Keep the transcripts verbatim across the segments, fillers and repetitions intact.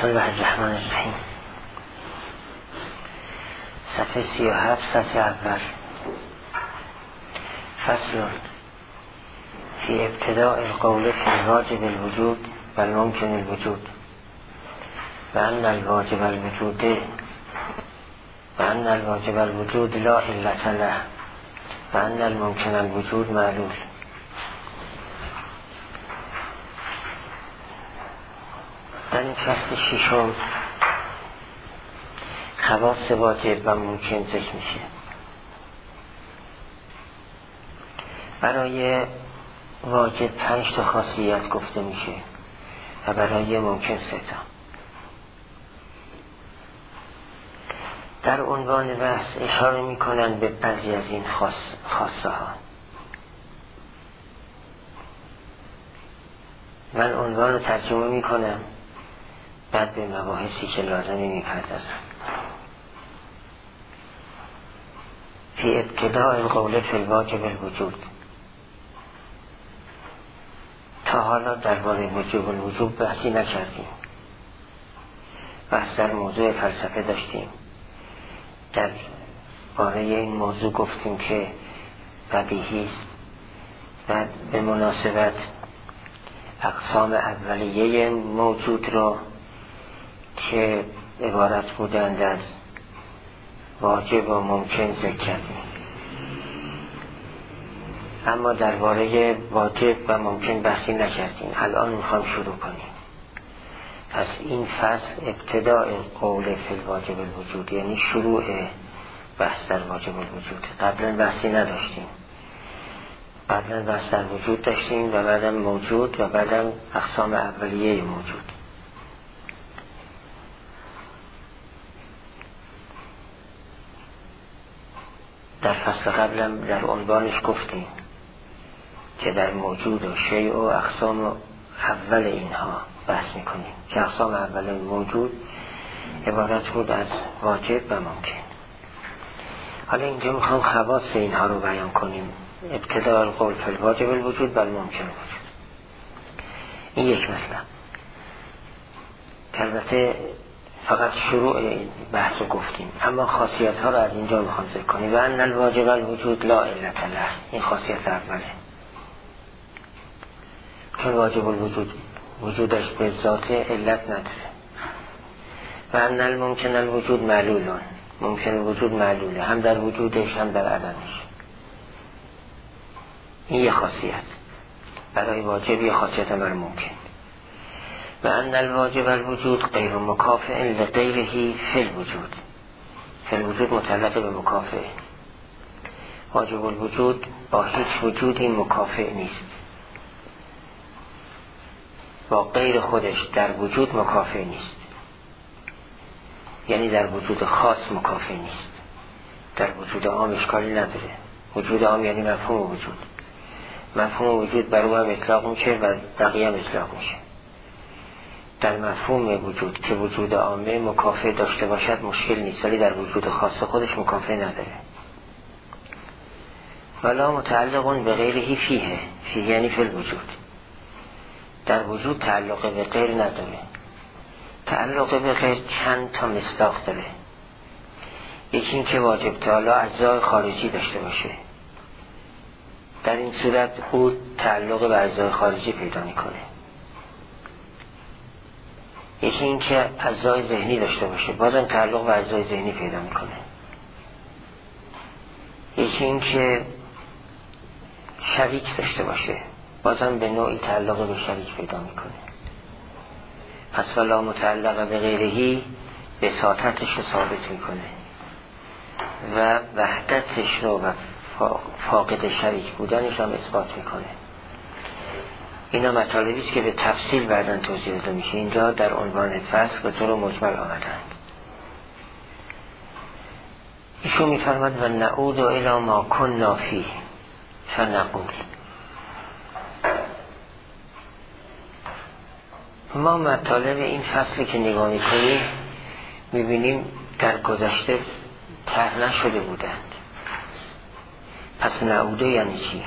الله الرحمن الرحیم. صفحه سی و هفت، صفحه اول. فصل فی ابتداء القول فی الواجب الوجود و الممکن الوجود و ان الواجب الوجود و ان الواجب الوجود لا علت له و ان الممکن الوجود معلول. در این فصل ششم خواص واجب و ممکن ذکر میشه. برای واجب پنج تا خاصیت گفته میشه و برای ممکن سه تا. در عنوان بحث اشاره میکنن به بعضی از این خاص خاصه ها. من عنوان رو ترجمه میکنم، بعد به مباحثی که لازمی میپردازم. فی ابتداء القول فی الواجب الوجود. تا حالا درباره وجوب الوجود بحثی نکردیم. بحث در موضوع فلسفه داشتیم. در باره این موضوع گفتیم که بدیهی است و به مناسبت اقسام اولیه موجود را که عبارت بودند از واجب و ممکن ذکر کردیم. اما درباره واجب و ممکن بحثی نکردیم. الان میخوام شروع کنیم. پس این فصل ابتداء قول فی الواجب الوجود، یعنی شروع بحث در واجب الوجود. قبلا بحثی نداشتیم. قبلا بحث در وجود داشتیم و بعدم موجود و بعدم اقسام اولیه موجود. در فصل قبلم در عنوانش گفتیم که در موجود و شیء و اقسام اول اینها بحث میکنیم که اقسام اول موجود عبارت بود از واجب و ممکن. حالا اینجا میخوام خواص اینها رو بیان کنیم. ابتداء القول فی الواجب الوجود و الممکن الوجود. این یک مطلب. البته فقط شروع بحث رو گفتیم، اما خاصیت ها رو از اینجا میخوام ذکر کنیم. و ان الواجب الوجود لا علت له. این خاصیت اوله. چون واجب الوجود وجودش به ذات علت نداره. و ان الممکن الوجود معلولون. ممکن الوجود معلوله، هم در وجودش هم در عدمش. این یه خاصیت. برای واجب یه خاصیت امر ممکن. و ان الواجب الوجود غیر مکافئ لغیره فی الوجود. فی الوجود متعلق به مکافئ. واجب الوجود با هیچ وجودی مکافئ نیست. با غیر خودش در وجود مکافئ نیست. یعنی در وجود خاص مکافئ نیست. در وجود عام اشکالی نداره. وجود عام یعنی مفهوم وجود. مفهوم وجود بر او هم اطلاق میشه و بقیه هم اطلاق میشه. در مفهوم وجود که وجود عامه مکافئ داشته باشد مشکل نیست، ولی در وجود خاص خودش مکافئ نداره. ولا متعلق به غیره فیه. فیه یعنی فی الوجود. در وجود تعلق به غیر نداره. تعلق به غیر چند تا مصداق داره. یکی این که واجب تعالی اجزای خارجی داشته باشه. در این صورت او تعلق به اجزای خارجی پیدا میکنه. یکی این که اجزای ذهنی داشته باشه، بازم تعلق به اجزای ذهنی پیدا میکنه. یکی این که شریک داشته باشه، بازم به نوعی تعلق به شریک پیدا میکنه. پس ولا متعلق به غیرهی بساطتش رو ثابت میکنه و وحدتش رو و فاقد شریک بودنش هم اثبات میکنه. اینا مطالبی است که به تفصیل بعداً توضیح داده میشه. اینجا در عنوان فصل به طور مجمل آمدند. ایشون میفرماد و نعود الی ما کنا فیه فنقول. ما مطالب این فصلی که نگاه میکنیم میبینیم در گذشته طرح نشده بودند. پس نعوده یعنی چی؟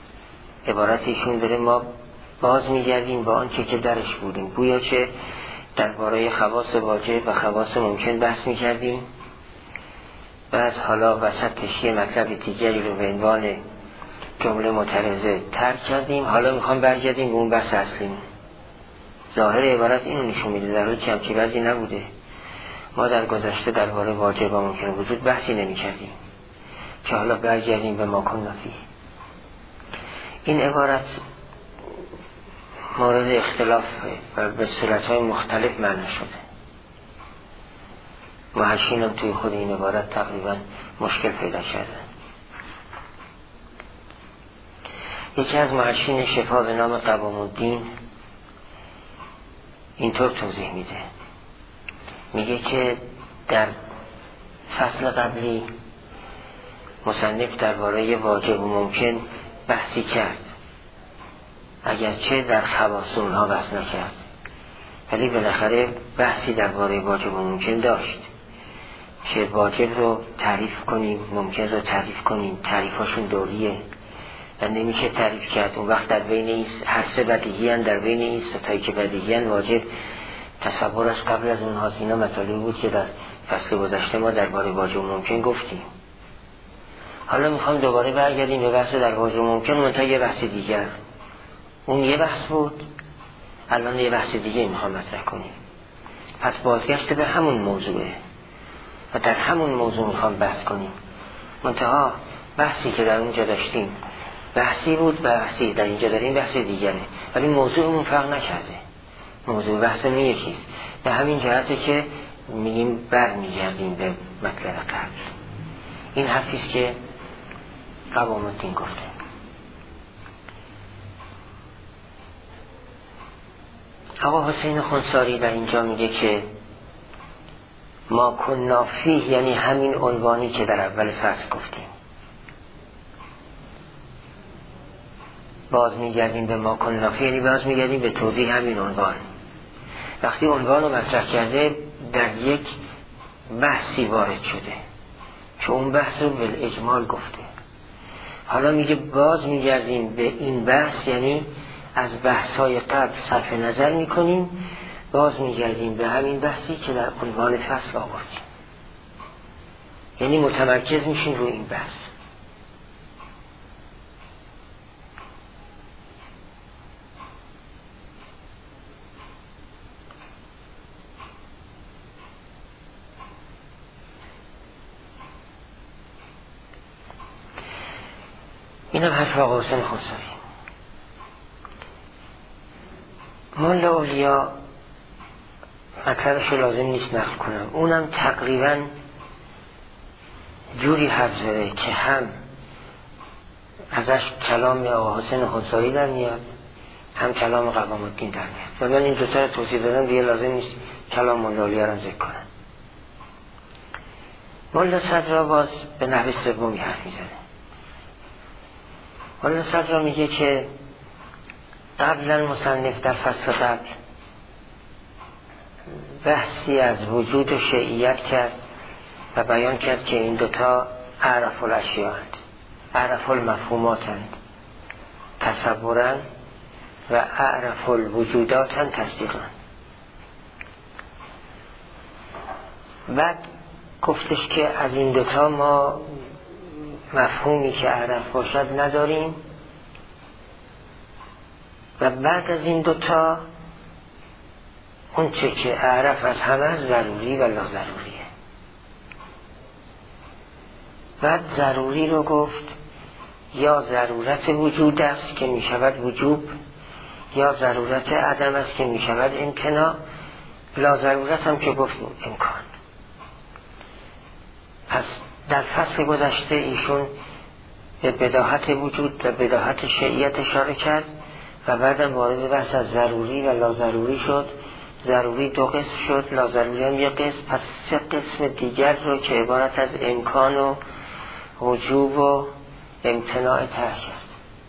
عبارت ایشون داره ما باز میگردیم با آنچه که درش بودیم. گویا چه درباره خواص واجب و خواص ممکن بحث می‌کردیم. بعد حالا وسطش یه مطلب دیگری رو به عنوان جمله معترضه ترک کردیم. حالا میخوام برگردیم به اون بحث اصلیم. ظاهر عبارت اینو نشون میده در حالی که همچی وضعی نبوده. ما در گذشته درباره واجب و ممکن وجود بحثی نمی کردیم که حالا برگردیم به ما کنا فیه. این عبارت مورد اختلاف و به صورتهای مختلف معنی شده. محشین هم توی خود این عبارت تقریبا مشکل پیدا کردن. یکی از محشین شفا به نام قوام الدین اینطور توضیح میده، میگه که در فصل قبلی مصنف درباره واجب و ممکن بحثی کرد، اگرچه در خواص اونها بحث نکرد، ولی بالاخره بحثی درباره واجب و ممکن داشت که واجب رو تعریف کنیم، ممکن رو تعریف کنیم، تعریفاشون دوریه و نمیشه تعریف کرد. اون وقت در بین این هر سه بدیهی هن، در بین این ستایی که بدیهی هن واجب تصورش قبل از اونها. اینا مطالبی بود که در فصل گذشته ما درباره واجب و ممکن گفتیم. حالا میخوام دوباره برگردیم به بحث در واجب و ممکن، منتها یه بحث دیگر. اون یه بحث بود، الان یه بحث دیگه میخوام مطرح کنیم. پس بازگشت به همون موضوعه و در همون موضوع میخوام بحث کنیم. منتها بحثی که در اونجا داشتیم بحثی بود، بحثی در اینجا داریم بحث دیگره، ولی موضوعمون فرق نکرده. موضوع بحثمون یکیست. به همین جهته که میگیم بر میگردیم به مطلب قبل. این حرفیست که قوام الدین گفته. آقا حسین خنثاری در اینجا میگه که ما کنا فیه، یعنی همین عنوانی که در اول فصل گفتیم. باز میگردیم به ما کنا فیه، یعنی باز میگردیم به توضیح همین عنوان. وقتی عنوان رو مطرح کرده در یک بحثی وارد شده که اون بحث رو بالاجمال گفته. حالا میگه باز میگردیم به این بحث، یعنی از بحث‌های قبل صرف نظر میکنیم، باز میگردیم به همین بحثی که در عنوان فصل آوردیم، یعنی متمرکز میشیم روی این بحث. اینم حرف آقا حسین خنثاری. مولا اولیا مطلبش لازم نیست نقل کنم، اونم تقریبا جوری حرف زده که هم ازش کلام آقا حسین خنثاری در میاد، هم کلام قوام الدین در میاد. و من این دوتا رو توضیح دادم دیگه، لازم نیست کلام مولا اولیا رو ذکر کنم. مولا صدرا باز به نحو سومی حرف میزنه. مولا صدرا میگه که قبلا مصنف در فصل قبل بحثی از وجود و شیعیت کرد و بیان کرد که این دوتا اعرف الاشیاء هستند، اعرف المفهومات هستند تصورا و اعرف الوجودات هستند تصدیقا. بعد گفتش که از این دوتا ما مفهومی که اعرف باشد نداریم و بعد از این دوتا اون چه که اعرف از همه ضروری و لا ضروریه. بعد ضروری رو گفت یا ضرورت وجود است که می شود وجوب، یا ضرورت عدم است که می شود امتناع، لا ضرورت هم که گفت امکان. پس در فصل گذشته ایشون به بداهت وجود و بداهت شیعیت اشاره کرد و بعدم وارد بحث از ضروری و لا ضروری شد. ضروری دو قسم شد، لا ضروری هم یک قسم، پس سه قسم دیگر رو که عبارت از امکان و وجوب و امتناع ترک کرد.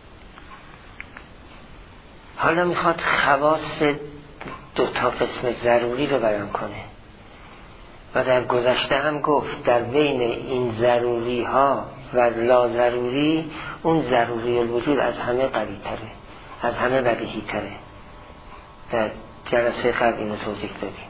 حالا میخواد خواص دو تا قسم ضروری رو بیان کنه و در گذشته هم گفت در بین این ضروری ها و لا ضروری اون ضروری الوجود از همه قوی تره، از همه بدیهی تره. در جلسه قبل اینو توضیح دادیم.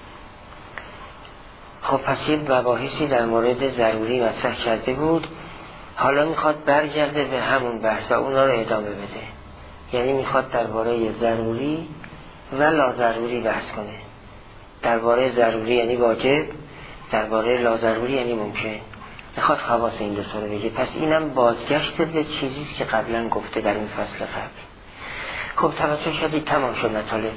خب پس یه مباحثی در مورد ضروری مطرح کرده بود، حالا میخواد برگرده به همون بحث و اونا رو ادامه بده. یعنی میخواد درباره ضروری و لازروری بحث کنه. درباره ضروری یعنی واجب، درباره لازروری یعنی ممکن. میخواد خواص این دو تا رو بگه. پس اینم بازگشت به چیزی که قبلا گفته در این فصل قبل. خب توجه شدید تمام شد مطالب.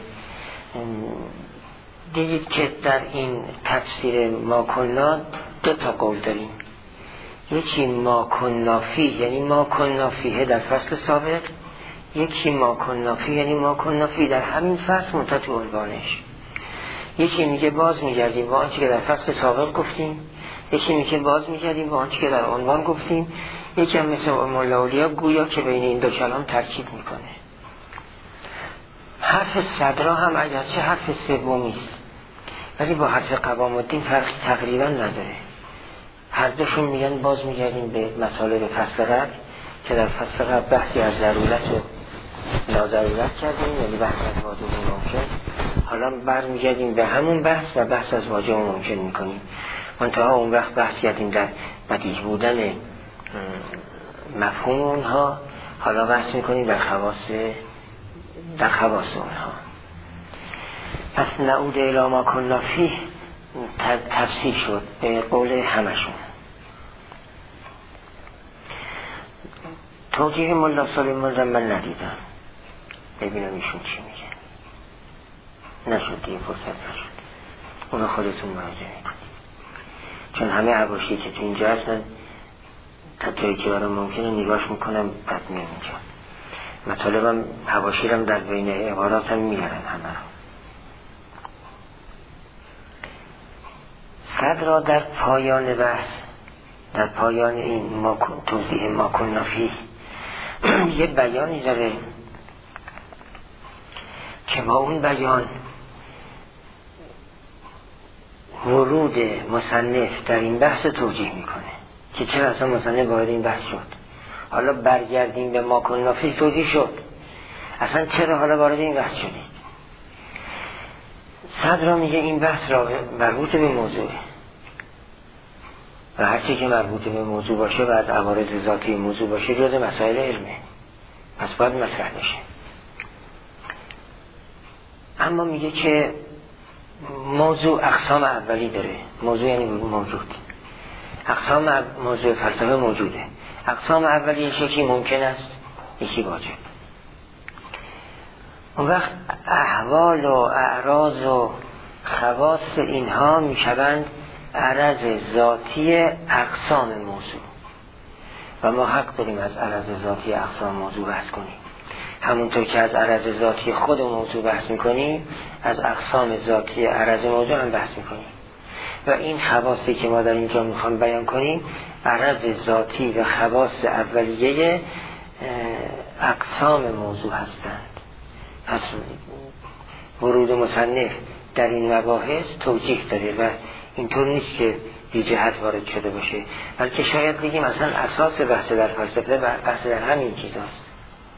دیدید که در این تفسیر ما کنا دو تا قول داریم. یکی ما کنا فیه یعنی ما کنا فیه در فصل سابق، یکی ما کنا فیه یعنی ما کنا فیه در همین فصل منتها تو عنوانش. یکی میگه باز میگردیم با آنچه که در فصل سابق گفتیم، یکی میگه باز میگردیم با آنچه که در عنوان گفتیم، یکی هم مثل مولا اولیا گویا که بین این دو کلام ترکیب میکنه. حرف صدرا هم اگرچه حرف سومی است ولی با حرف قوام الدین فرقی تقریبا نداره. هر دوشون میگن باز میگردیم به مطالب فصل قبل که در فصل قبل بحثی از ضرورت و ناضرورت کردیم، یعنی بحث از واجب و ممکن. حالا برمیگردیم به همون بحث و بحث از واجب و ممکن میکنیم. منتها اون وقت بحث کردیم در بدیهی بودن مفهوم اونها، حالا بحث میکنیم در خواص در خواص اونها. پس نعود الی ما کنا فیه تفسیر شد به قول همشون. توجیه مولا سلیمان را من ندیدم، ببینم ایشون چی میگه. نشد دیگه، فرصت نشد. اون خودتون مراجعه میکنید، چون همه عباشی که تو اینجا هست من تا جایی که برام ممکنه نگاش میکنم بد میام اینجا. مطالبم حواشیرم در بین عباراتم میارن همه رو. صدر در پایان بحث، در پایان این ما توضیح ما کنا فیه یه بیانی داره که با اون بیان ورود مصنف در این بحث توجیه میکنه که چرا اصلا مصنف وارد این بحث شد. حالا برگردیم به ما کنا فیه توجیه شد، اصلا چرا حالا وارد این بحث شدید. صدر میگه این بحث را مربوط به موضوع و هرچی که مربوط به موضوع باشه و از عوارض ذاتی موضوع باشه جز مسائل علمه، پس باید مطرح بشه. اما میگه که موضوع اقسام اولی داره. موضوع یعنی موجود. اقسام موضوع فلسفه موجوده. اقسام اولی یکی ممکن است، یکی واجب. اون وقت احوال و اعراض و خواص اینها میشوند عرض ذاتی اقسام موضوع و ما حق داریم از عرض ذاتی اقسام موضوع بحث کنیم. همونطور که از عرض ذاتی خود موضوع بحث میکنیم، از اقسام ذاتی عرض موضوع هم بحث میکنیم. و این خواصی که ما در اینجا میخوام بیان کنیم عرض ذاتی و خواص اولیه اقسام موضوع هستند. پس ورود مصنف در این مباحث توجیه داره و اینطور نیست که بی جهت وارد شده باشه، بلکه شاید بگیم اصلا اساس بحث در فلسفه بحث در همین چیزاست.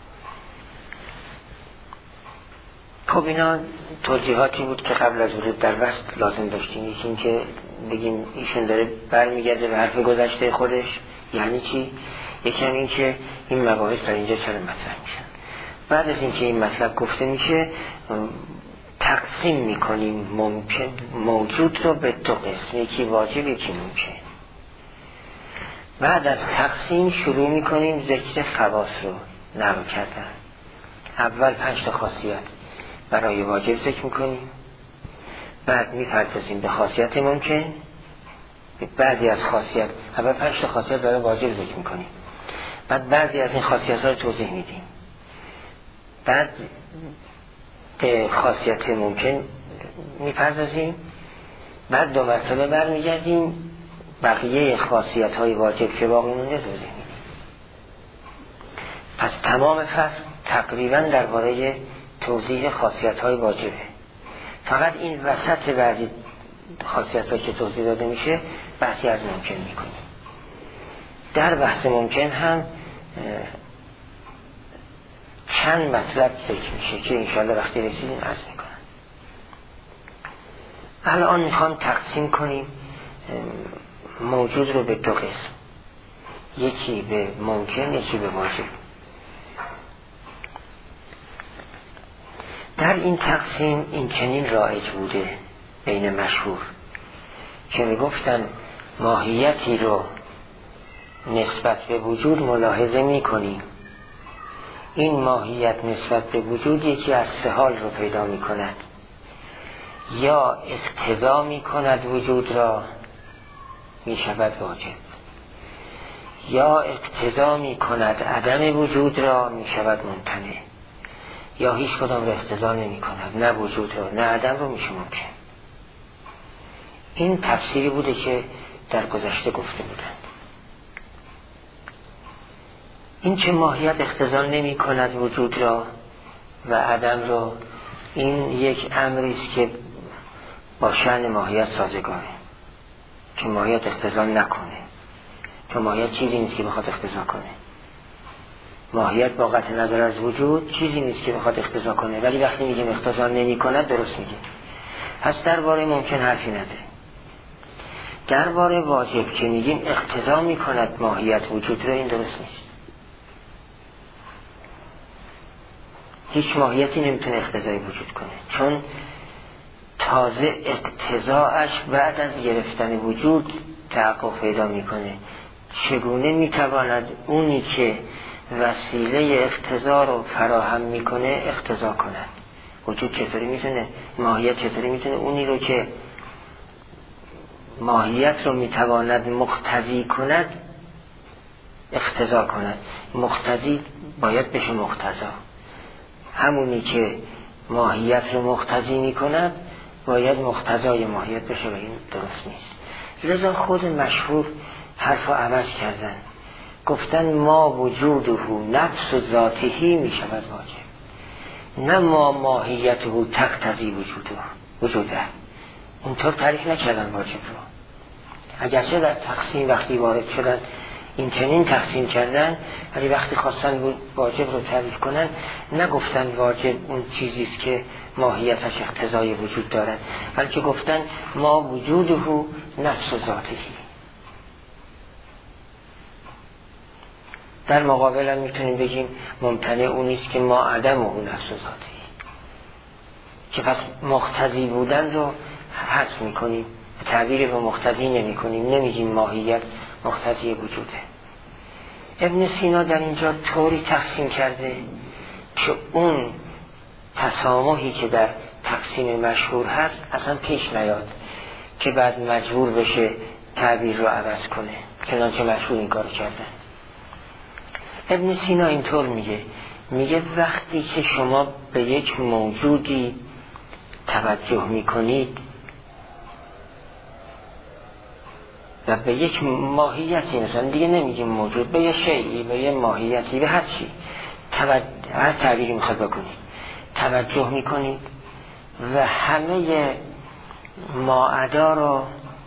خب اینا توجیهاتی بود که قبل از ورود در بحث لازم داشتیم. یکی این که بگیم ایشون داره برمیگرده به حرف گذشته خودش، یعنی چی؟ یکی هم این که این مباحث در اینجا چرا مطرح میشن. بعد از اینکه این مطلب گفته میشه تقسیم میکنیم ممکن موجود رو به دو قسم، یکی واجب یکی ممکن. بعد از تقسیم شروع میکنیم ذکر خواص رو نقل کردن. اول پنج تا خاصیت برای واجب ذکر میکنیم، بعد میپردازیم به خاصیت ممکن. بعضی از خاصیت اول پنج تا خاصیت برای واجب ذکر میکنیم، بعد بعضی از این خاصیت ها رو توضیح میدیم، بعد به خاصیت ممکن میپردازیم، بعد دو مرتبه برمیگردیم بقیه خاصیت های واجب که باقی مونده توضیح میدیم. پس تمام فصل تقریبا درباره توضیح خاصیت های واجبه. فقط این وسط بعضی خاصیت ها که توضیح داده میشه بحثی از ممکن میکنیم. در بحث ممکن هم چند مطلب ذکر میشه که انشاءالله وقتی رسیدیم عرض میکنم. الان میخوام تقسیم کنیم موجود رو به دو قسم، یکی به ممکن، یکی به واجب. در این تقسیم این چنین رایج بوده بین مشهور که میگفتن ماهیتی رو نسبت به وجود ملاحظه میکنیم، این ماهیت نسبت به وجود یکی از سه حال رو پیدا میکند، یا اقتضا میکند وجود را میشود واجب، یا اقتضا میکند عدم وجود را میشود ممتنع، یا هیچ کدام را اقتضا نمیکند، نه وجود را نه عدم رو میشه ممکن. این تفسیری بوده که در گذشته گفته بودند. این که ماهیت اقتضا نمی کند وجود را و عدم را، این یک امری است که با شأن ماهیت سازگاره، که ماهیت اقتضا نکنه، که ماهیت چیزی نیست که بخواد اقتضا کنه. ماهیت با قطع نظر از وجود چیزی نیست که بخواد اقتضا کنه، ولی وقتی میگیم اقتضا نمی کند درست میگه. پس درباره ممکن حرفی نده. درباره واجب که میگیم اقتضا میکند ماهیت وجود را، این درست نیست. هیچ ماهیتی نمیتونه اقتضای وجود کنه، چون تازه اقتضاعش بعد از گرفتن وجود تحقق پیدا میکنه. چگونه میتواند اونی که وسیله اقتضا رو فراهم میکنه اقتضا کند؟ وجود چطوری میتونه، ماهیت چطوری میتونه اونی رو که ماهیت رو میتواند مقتضی کند اقتضا کند؟ مقتضی باید بشه مقتضا. همونی که ماهیت رو مقتضی میکند باید مقتضای ماهیت بشه و این درست نیست. لذا خود مشهور حرف عوض کردن، گفتن ما وجوده نفس ذاتهی میشود واجب، نه ما ماهیته تقتضی وجوده وجوده. اونطور تعریف نکردن واجب رو. اگرچه در تقسیم وقتی وارد شدن این چنین تقسیم کردن، ولی وقتی خواستن واجب رو تعریف کنن نگفتن واجب اون چیزیست که ماهیتش اقتضای وجود دارد، بلکه گفتن ما وجوده نفس ذاتهی. در مقابل هم میتونیم بگیم ممتنع اونیست که ما عدم و نفس ذاتهی، که پس مقتضی بودن رو حذف میکنیم، تعبیر به مقتضی نمی کنیم، نمیگیم ماهیت مقتضی وجوده. ابن سینا در اینجا طوری تقسیم کرده که اون تسامحی که در تقسیم مشهور هست اصلا پیش نیاد که بعد مجبور بشه تعبیر رو عوض کنه، چنانچه مشهور این کار کردن. ابن سینا اینطور میگه، میگه وقتی که شما به یک موجودی توجه میکنید و به یک ماهیتی، مثلا دیگه نمیگیم موجود، به یه شیئی، به یه ماهیتی، به هر چی توجه، هر تعبیری میخواد بکنید، توجه میکنید و همه ماعدا رو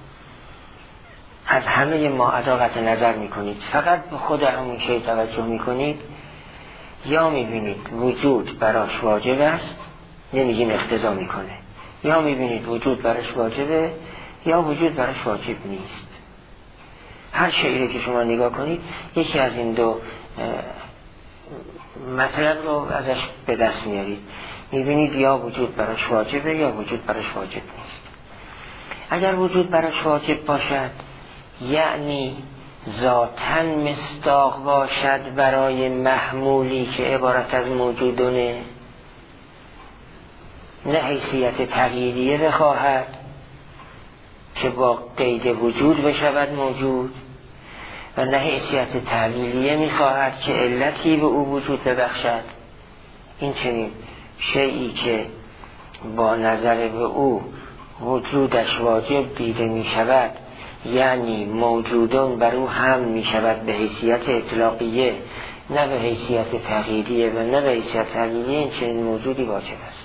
از همه ماعدا قطع نظر میکنید، فقط به خود همون شی توجه میکنید، یا میبینید وجود براش واجب است، نمیگیم اقتضا میکنه، یا میبینید وجود براش واجبه یا وجود براش واجب نیست. هر شیئی که شما نگاه کنید یکی از این دو مطلب رو ازش به دست میارید، میبینید یا وجود براش واجبه یا وجود براش واجب نیست. اگر وجود براش واجب باشد یعنی ذاتاً مصداق باشد برای محمولی که عبارت از موجودونه، نه حیثیت تغییریه بخواهد که با قید وجود بشود موجود، و نه حیثیت تعلیلیه میخواهد که علتی به او وجود ببخشد. این چنین شیئی که با نظر به او وجودش واجب دیده میشود، یعنی موجودون بر او هم میشود به حیثیت اطلاقیه، نه به حیثیت تغییریه و نه به حیثیت تعلیلیه، این چنین موجودی واجب است.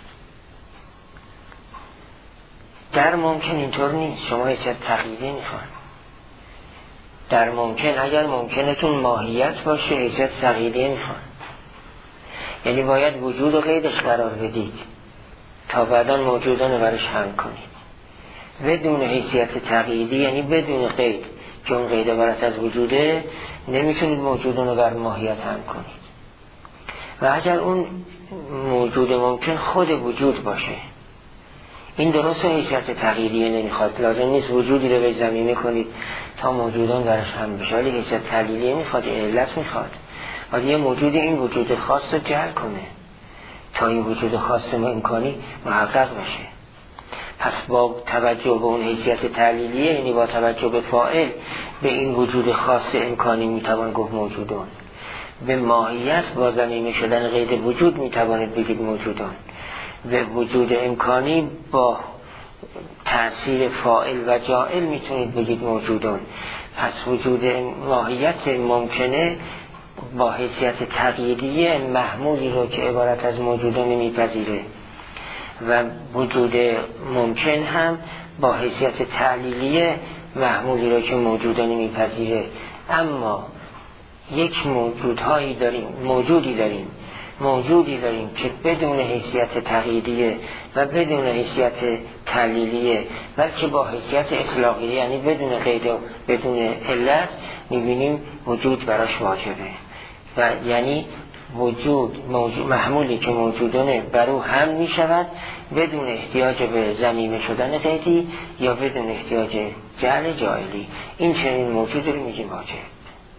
در ممکن اینطور نیست، شما حیثیت تغییری میخوان. در ممکن اگر ممکنتون ماهیت باشه حیثیت تغییری میخوان، یعنی باید وجود و قیدش قرار بدید تا بعدا موجودان رو برش هم کنید. بدون حیثیت تقییدی یعنی بدون قید که اون قید عبارت از وجوده، نمیتونید موجودون رو بر ماهیت هم کنید. و اگر اون موجود ممکن خود وجود باشه، این درست حیثیت تقییدیه نمیخواد، لازم نیست وجودی رو به زمینه کنید تا موجودان درش هم بشه، ولی حیثیت تعلیلیه میخواد، علت میخواد، ولی یه موجود این وجود خاص رو جعل کنه تا این وجود خاص امکانی محقق بشه. پس با توجه به اون حیثیت تعلیلیه، یعنی با توجه به فاعل، به این وجود خاص امکانی میتوان گفت موجودون. به ماهیت با ضمیمه شدن قید وجود میتوانید بگید موجودون. به وجود امکانی با تأثیر فاعل و جاعل میتونید بگید موجودون. پس وجود ماهیت ممکنه با حیثیت تقییدیه محمولی رو که عبارت از موجودون میپذیره، و وجود ممکن هم با حیثیت تعلیلیه محمولی رو که موجودون میپذیره. اما یک موجودهایی داریم موجودی داریم موجودی داریم که بدون حیثیت تقییدیه و بدون حیثیت تعلیلیه، بلکه با حیثیت اطلاقیه، یعنی بدون قید و بدون علت میبینیم وجود براش واجبه. و یعنی وجود موجود محمولی که موجودانه برو هم میشود بدون احتیاج به ضمیمه شدن قیدی یا بدون احتیاج جعل جاعلی. این چنین موجود رو میگیم واجب.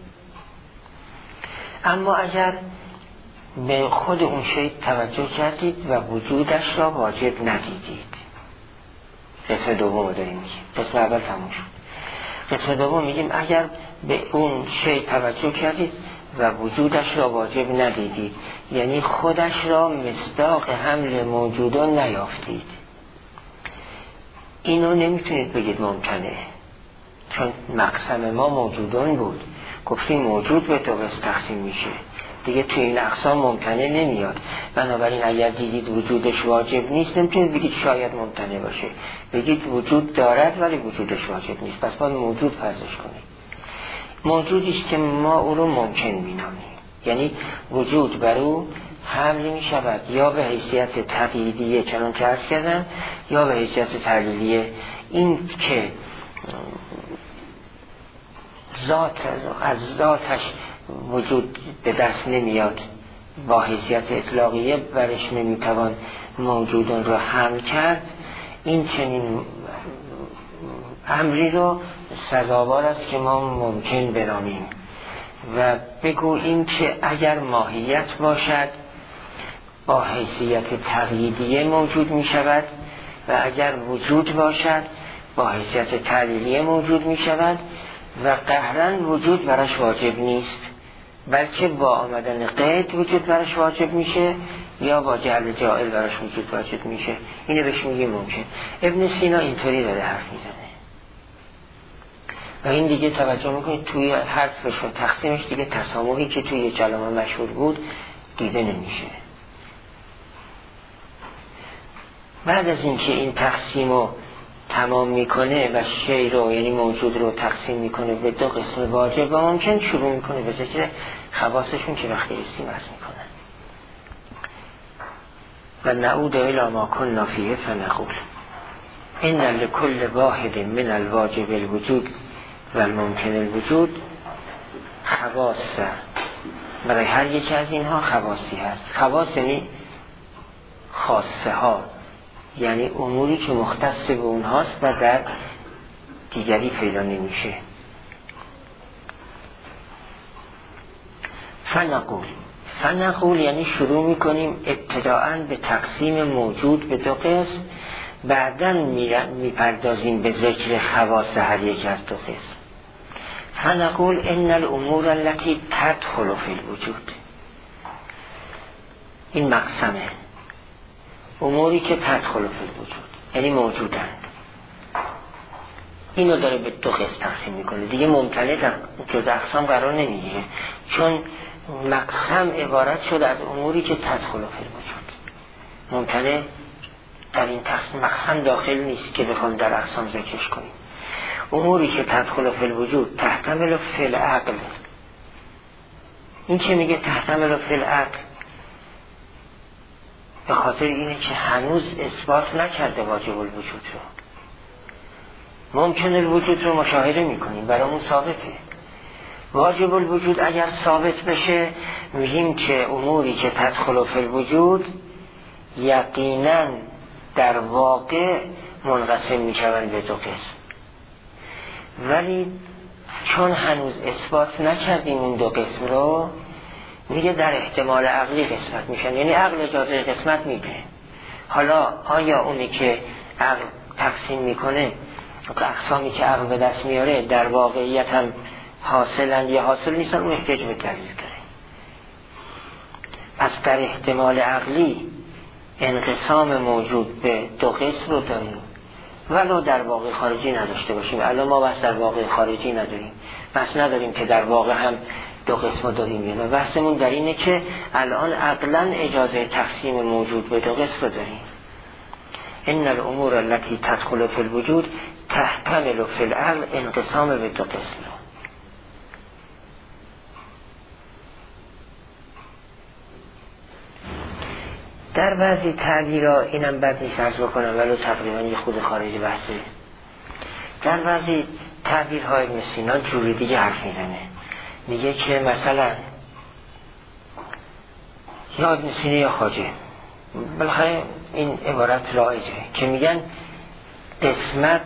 اما اگر به خود اون شی توجه کردید و وجودش را واجب ندیدید، قسم دوم داریم میگیم، قسم اول تموم شد. قسم دوم میگیم اگر به اون شی توجه کردید و وجودش را واجب ندیدید، یعنی خودش را مصداق حمل موجودان نیافتید، اینو نمیتونید بگید ممکنه، چون مقسم ما موجودان بود. گفتیم موجود به دو قسم تقسیم میشه دیگه، توی این اقسام ممکنه نمیاد. بنابراین اگر دیدید وجودش واجب نیست، نمیتونید بگید شاید ممکنه باشه، بگید وجود دارد ولی وجودش واجب نیست، پس باید موجود فرضش کنید. موجودیست که ما او رو ممکن مینامیم، یعنی وجود بر او حمل می شود یا به حیثیت تقییدیه چنان که عرض کردم یا به حیثیت تعلیلیه. این که ذات از ذاتش وجود به دست نمیاد، با حیثیت اطلاقیه برش نمیتوان موجودان رو حمل کرد، این چنین امری رو سزاوار است که ما ممکن بنامیم و بگوییم که اگر ماهیت باشد با حیثیت تقییدیه موجود می شود و اگر وجود باشد با حیثیت تعلیلیه موجود می شود و قهرن وجود برش واجب نیست، بلکه با آمدن قید وجود برش واجب میشه یا با جعل جاعل برش وجود واجب میشه. اینه بهش میگه ممکن. ابن سینا اینطوری داره حرف میزنه و این دیگه توجه میکنید توی حرفش و تقسیمش دیگه تسامحی که توی کلام مشهور بود دیده نمیشه. بعد از اینکه این تقسیم رو تمام میکنه و شی رو یعنی موجود رو تقسیم میکنه به دو قسم واجب و ممکن، شروع میکنه به ذکر خواصشون که وقتی استیم عرض میکنن. و نعود الی ما کنا فیه فنقول ان لکل واحد من الواجب الوجود و الممکن الوجود خواص، برای هر یک از اینها خواصی هست. خواص یعنی خاصه ها، یعنی اموری که مختص به اونهاست و در دیگری پیدا نمیشه. فنقول فنقول یعنی شروع میکنیم ابتداءً به تقسیم موجود به دو قسم، بعداً میپردازیم به ذکر خواص هر یک از دو قسم. فنقول ان الامور التي تدخل فی الوجود، این مقسمه، اموری که تدخل فی الوجود یعنی موجودند، اینو داره به دو قسم تقسیم میکنه. دیگه ممکنه در جز اقسام قرار نمیگیره، چون مقسم عبارت شده از اموری که تدخل فی الوجود. ممکنه در این تقسیم مقسم داخل نیست که بخوام در اقسام ذکرش کنیم. اموری که تدخل فی الوجود تحتمل فی العقل، این که میگه تحتمل فی العقل به خاطر اینه که هنوز اثبات نکرده واجب الوجود رو. ممکن الوجود رو مشاهده میکنیم، برامون ثابته. واجب الوجود اگر ثابت بشه میگیم که اموری که تدخل فی الوجود یقینا در واقع منقسم میشوند به دو قسم، ولی چون هنوز اثبات نکردیم اون دو قسم رو، میگه در احتمال عقلی قسمت میشن، یعنی عقل اجازه قسمت میده. حالا آیا اونی که عقل تقسیم میکنه، اقسامی که عقل به دست میاره در واقعیت هم حاصلن یا حاصل نیستن، اون احتیاج به دلیل داره. پس در احتمال عقلی انقسام موجود به دو قسم رو داریم، ولو در واقع خارجی نداشته باشیم. الان ما بس در واقع خارجی نداریم، بس نداریم که در واقع هم دو قسم داریم. یعنی بحثمون در اینه که الان عقلا اجازه تقسیم موجود به دو قسم رو داریم. ان الامور التي تدخل في الوجود تحتمل في العقل انقسام به دو قسم. در بعضی تعبیرها اینم بد نیست عرض بکنم، ولو تقریبا یه خود خارجی بحثه، در بعضی تعبیرهای ابن سینا جوری دیگه حرف میزنه. میگه که مثلا یا ابن سینا یا خواجه، بالاخره این عبارت رایجه که میگن قسمت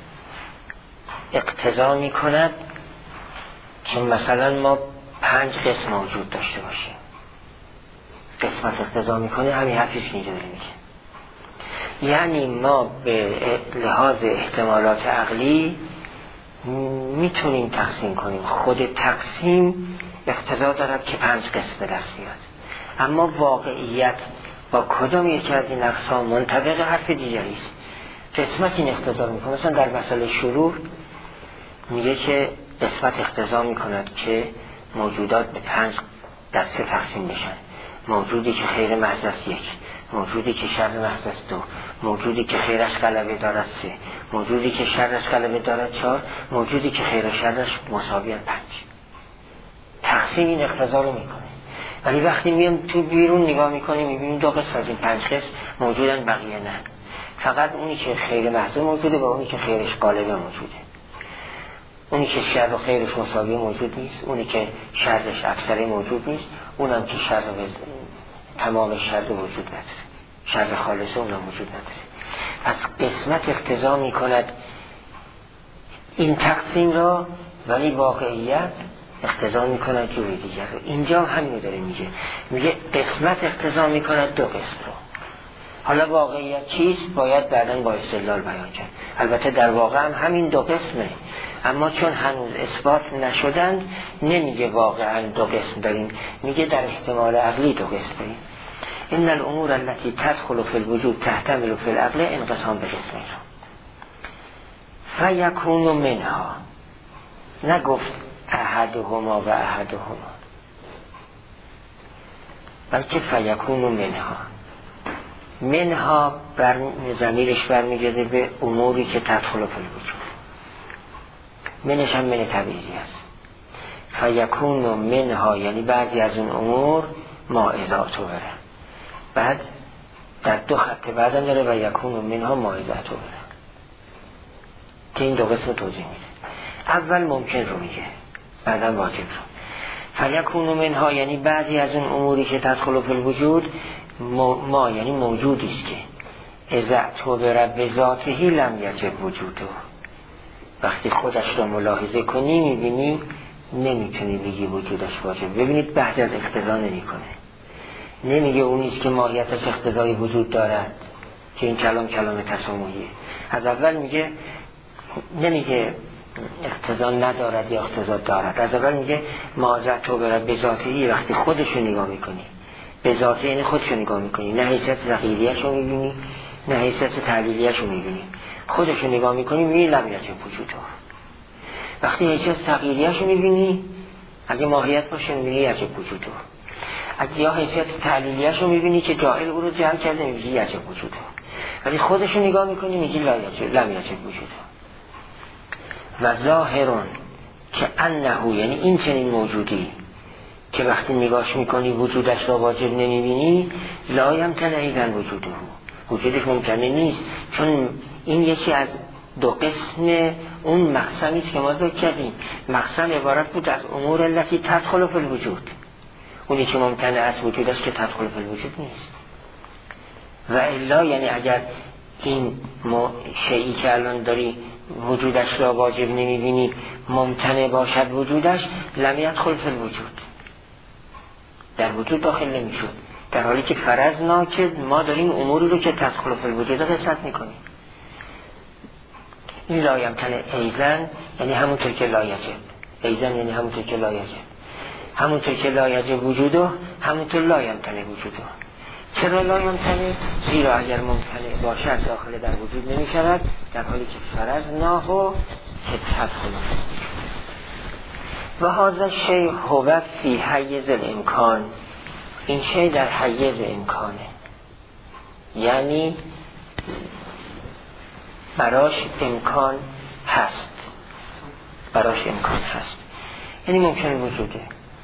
اقتضا میکند که مثلا ما پنج قسم موجود داشته باشیم. قسمت اقتضا میکنه همین حرفیست که اینجا داره میگه، یعنی ما به لحاظ احتمالات عقلی میتونیم تقسیم کنیم. خود تقسیم اقتضا دارد که پنج قسم به دست میاد، اما واقعیت با کدام یکی از این اقسام منطبق حرف دیگری است. قسمت این اقتضا میکنه. مثلا در مسئله شروع میگه که قسمت اقتضا میکند که موجودات به پنج دسته تقسیم بشن. موجودی که خیر محض است یک، موجودی که شر محض است دو، موجودی که خیرش غلبه دارد سه، موجودی که شرش غلبه دارد چهار، موجودی که خیر و شرش مساوی پنج. تقسیم این اقتضا رو میکنه. ولی وقتی میام تو بیرون نگاه میکنیم میبینیم دو قسم از این پنج قسم موجودن، بقیه نه. فقط اونی که خیر محض موجوده و اونی که خیرش غالبه موجوده. اونی که شر و خیرش مساوی موجود نیست، اونی که شرش اکثر موجود نیست، اونم که شر و تمام شر وجود نداره، شر خالصه اونم وجود نداره. پس قسمت اقتضا می کند این تقسیم را، ولی واقعیت اقتضا می کند جوری دیگر رو. اینجا همین داره میگه، میگه قسمت اقتضا می کند دو قسم رو. حالا واقعیت چیست؟ باید بعداً با استدلال بیان کرد. البته در واقع هم همین دو قسمه، اما چون هنوز اثبات نشدند نمیگه واقعا دو قسم داریم، میگه در احتمال عقلی دو قسم داریم. ان الامور التي تدخل في الوجود تحتمل في العقل انقسام به قسمین. فیکون منها، نگفت احدهما و احدهما، بلکه فیکون منها. منها بر ضمیرش برمیگرده به اموری که تدخل فی الوجود، منش هم من تبعیضی است. فیکون منها یعنی بعضی از اون امور ما اضاعتو بره. بعد در دو خط بعدم داره و یکون منها ما اضاعتو بره که این دو قسم توضیح میده. اول ممکن رو میگه، بعدم واجب رو. فیکون منها یعنی بعضی از اون اموری که تدخل فی الوجود ما, ما یعنی موجودی است که اضاعتو بره به ذاتهی لم یجب وجوده. وقتی خودش رو ملاحظه کنی میبینی نمیتونی بگی وجودش واجب. ببینید بحث از اقتضا نمی کنه، نمیگه اونیست که ماهیتش اقتضای وجود دارد که این کلام کلام تسامحیه. از اول میگه، نمیگه اقتضا ندارد یا اقتضا دارد، از اول میگه ماذا تو برد به ذاتی. وقتی خودشو نگاه میکنی به ذاتی یعنی خودشو نگاه میکنی، نه حیثیت تقلیلیش رو میبینی نه حیثیت تعلیلیش رو میبینی، خودشو نگاه میکنی میبینی لم یجب وجوده. وقتی حیثیت تقلیلیش رو میبینی اگه ماهیت باشه میبینی یجب وجوده. اگه یا حیثیت تعلیلیش رو میبینی که جاهل او رو جمع کرده میگی یجب وجوده. ولی خودشو نگاه میکنی میگی لا یجب لم یجب وجوده. و ظاهرون که انه یعنی این چنین موجودی که وقتی نگاهش میکنی وجودش را واجب نمیبینی، لا یمکن ایضا وجوده، وجودش ممکنه نیست، چون این یکی از دو قسم اون مقسمی است که ما ذکر کردیم. مقسم عبارت بود از امور التي تدخل فی الوجود، اونی که ممکنه از وجود است که تدخل فی الوجود نیست. و الا یعنی اگر این شیئی که الان داری وجودش را واجب نمیبینی ممکنه باشد وجودش، لم یدخل فی الوجود، در وجود داخل نمیشد، در حالی که فرضنا که ما داریم اموری رو که تدخل فی الوجود قسمت میکنیم. این لا یمتنع ایزن یعنی همونطور که لا یجب، ایزن یعنی همونطور که لا یجب، همونطور که لا یجب وجوده همونطور لا یمتنع وجوده. چرا لا یمتنع؟ زیرا اگر ممکنه باشد داخل در وجود نمی شود، در حالی که فرضناه که تدخل. و هذا الشیء هو فی حیز الامکان، این شیء در حیز امکانه، یعنی براش امکان هست، براش امکان هست، یعنی ممکنه وجوده.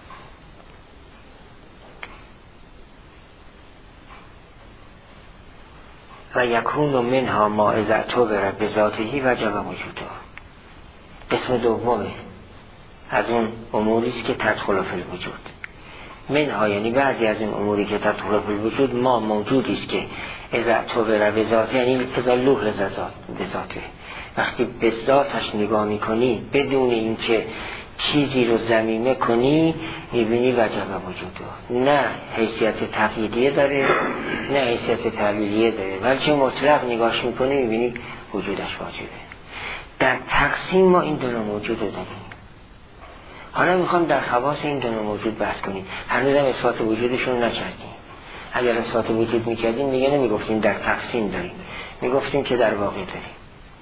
و یکون منها ما اذا اعتبر بذاته وجب وجوده. قسم دومه از اون اموری است که تدخل فی الوجود. منها یعنی بعضی از این اموری که تدخل فی الوجود ما موجودی است که اذا اعتبر بذاته، یعنی اذا لوح بذاته، وقتی به ذاتش نگاه میکنی بدون اینکه چیزی رو ضمیمه کنی میبینی وجب وجوده. نه حیثیت تقییدیه داره نه حیثیت تعلیلیه داره، بلکه مطلق نگاهش میکنی میبینی وجودش واجبه. در تقسیم ما این دو نوع موجود رو داریم. حالا میخوام در خواص این دو نوع موجود بحث کنیم. هنوز هم اثبات وجودشون نکردیم. اگر اثبات وجود میکردیم دیگه نمیگفتیم در تقسیم داریم، میگفتیم که در واقع داریم.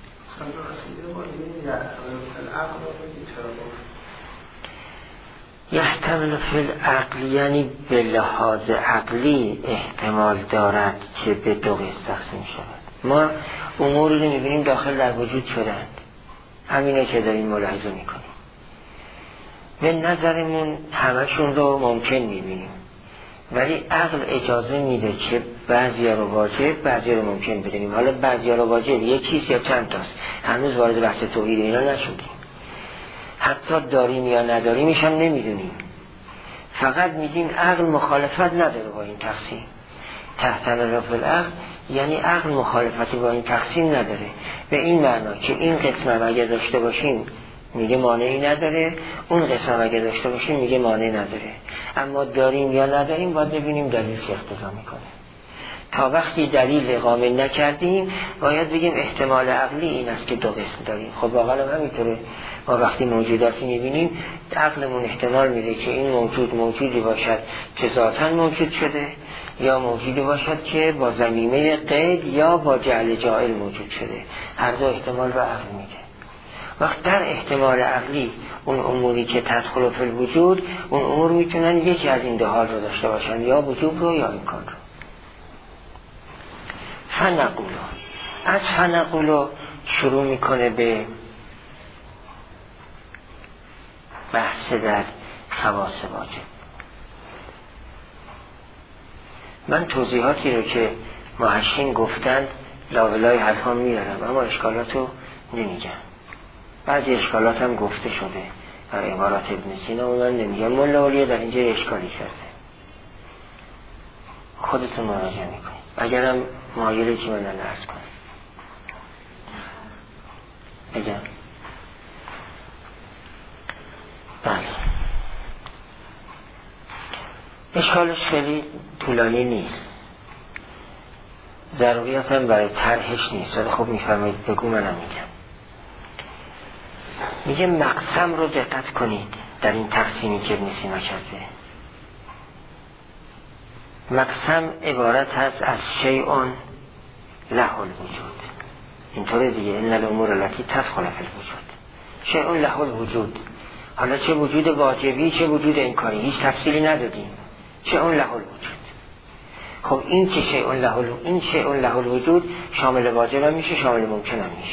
یحتمل فی العقل یعنی به لحاظ عقلی احتمال دارد که به دو قسم تقسیم شود. ما اموری رو میبینیم داخل در وجود شدند، همینه که داریم ملاحظه میکنیم. به نظرمون همشون رو ممکن میبینیم، ولی عقل اجازه میده که بعضیا رو واجب بعضیا رو ممکن بدونیم. حالا بعضیا رو واجب یکیست یا چند تاست، هنوز وارد بحث توحید اینا نشدیم، حتی داریم یا نداریمش هم نمیدونیم. فقط میگیم عقل مخالفت نداره با این تقسیم. تحت نظر العقل یعنی عقل مخالفتی با این تقسیم نداره، به این معنا که این قسم اگر داشته باشیم میگه مانعی نداره، اون قسم اگر داشته باشیم میگه مانعی نداره. اما داریم یا نداریم باید ببینیم دلیل چه اقتضا میکنه. تا وقتی دلیل اقامه نکردیم باید بگیم احتمال عقلی این است که دو قسم داریم. خب واقعا همینطوره، ما وقتی موجوداتی میبینیم عقلمون احتمال میده که این موجود موجودی باشد که ذاتاً موجود شده، یا موجودی باشد که با ضمیمه قید یا با جعل جائل موجود شده. هر دو احتمال رو عقل میده. وقت در احتمال عقلی اون اموری که تدخل فی الوجود، اون امور میتونن یکی از این دو حال رو داشته باشن، یا وجوب رو یا امکان رو. فنقولو از فنقولو شروع میکنه به بحث در خواص واجب. من توضیحاتی رو که محشین گفتند لاولای حرفان میارم، اما اشکالاتو نمیگم. بعضی اشکالات هم گفته شده در عبارات ابن سینا و من نمیگم. مولا اولیاء در اینجا اشکالی کرده، خودتون مراجعه میکنید. اگرم مایلی که من عرض کنم بگم. بله اشکالش خیلی طولانی نیست، ضروریت هم برای طرحش نیست، ولی خب میفرمایید بگو منم میگم. میگه مقسم رو دقت کنید در این تقسیمی که ابن سینا کرده. مقسم عبارت هست از شیء له الوجود، اینطوره دیگه، ان الامور التي تدخل فی الوجود شیء له الوجود. حالا چه وجود واجبی چه وجود امکانی، هیچ تفصیلی ندادیم. شیء له الوجود. خب این که شیء له الوجود، این شیء له الوجود شامل واجب هم میشه شامل ممکن هم میشه،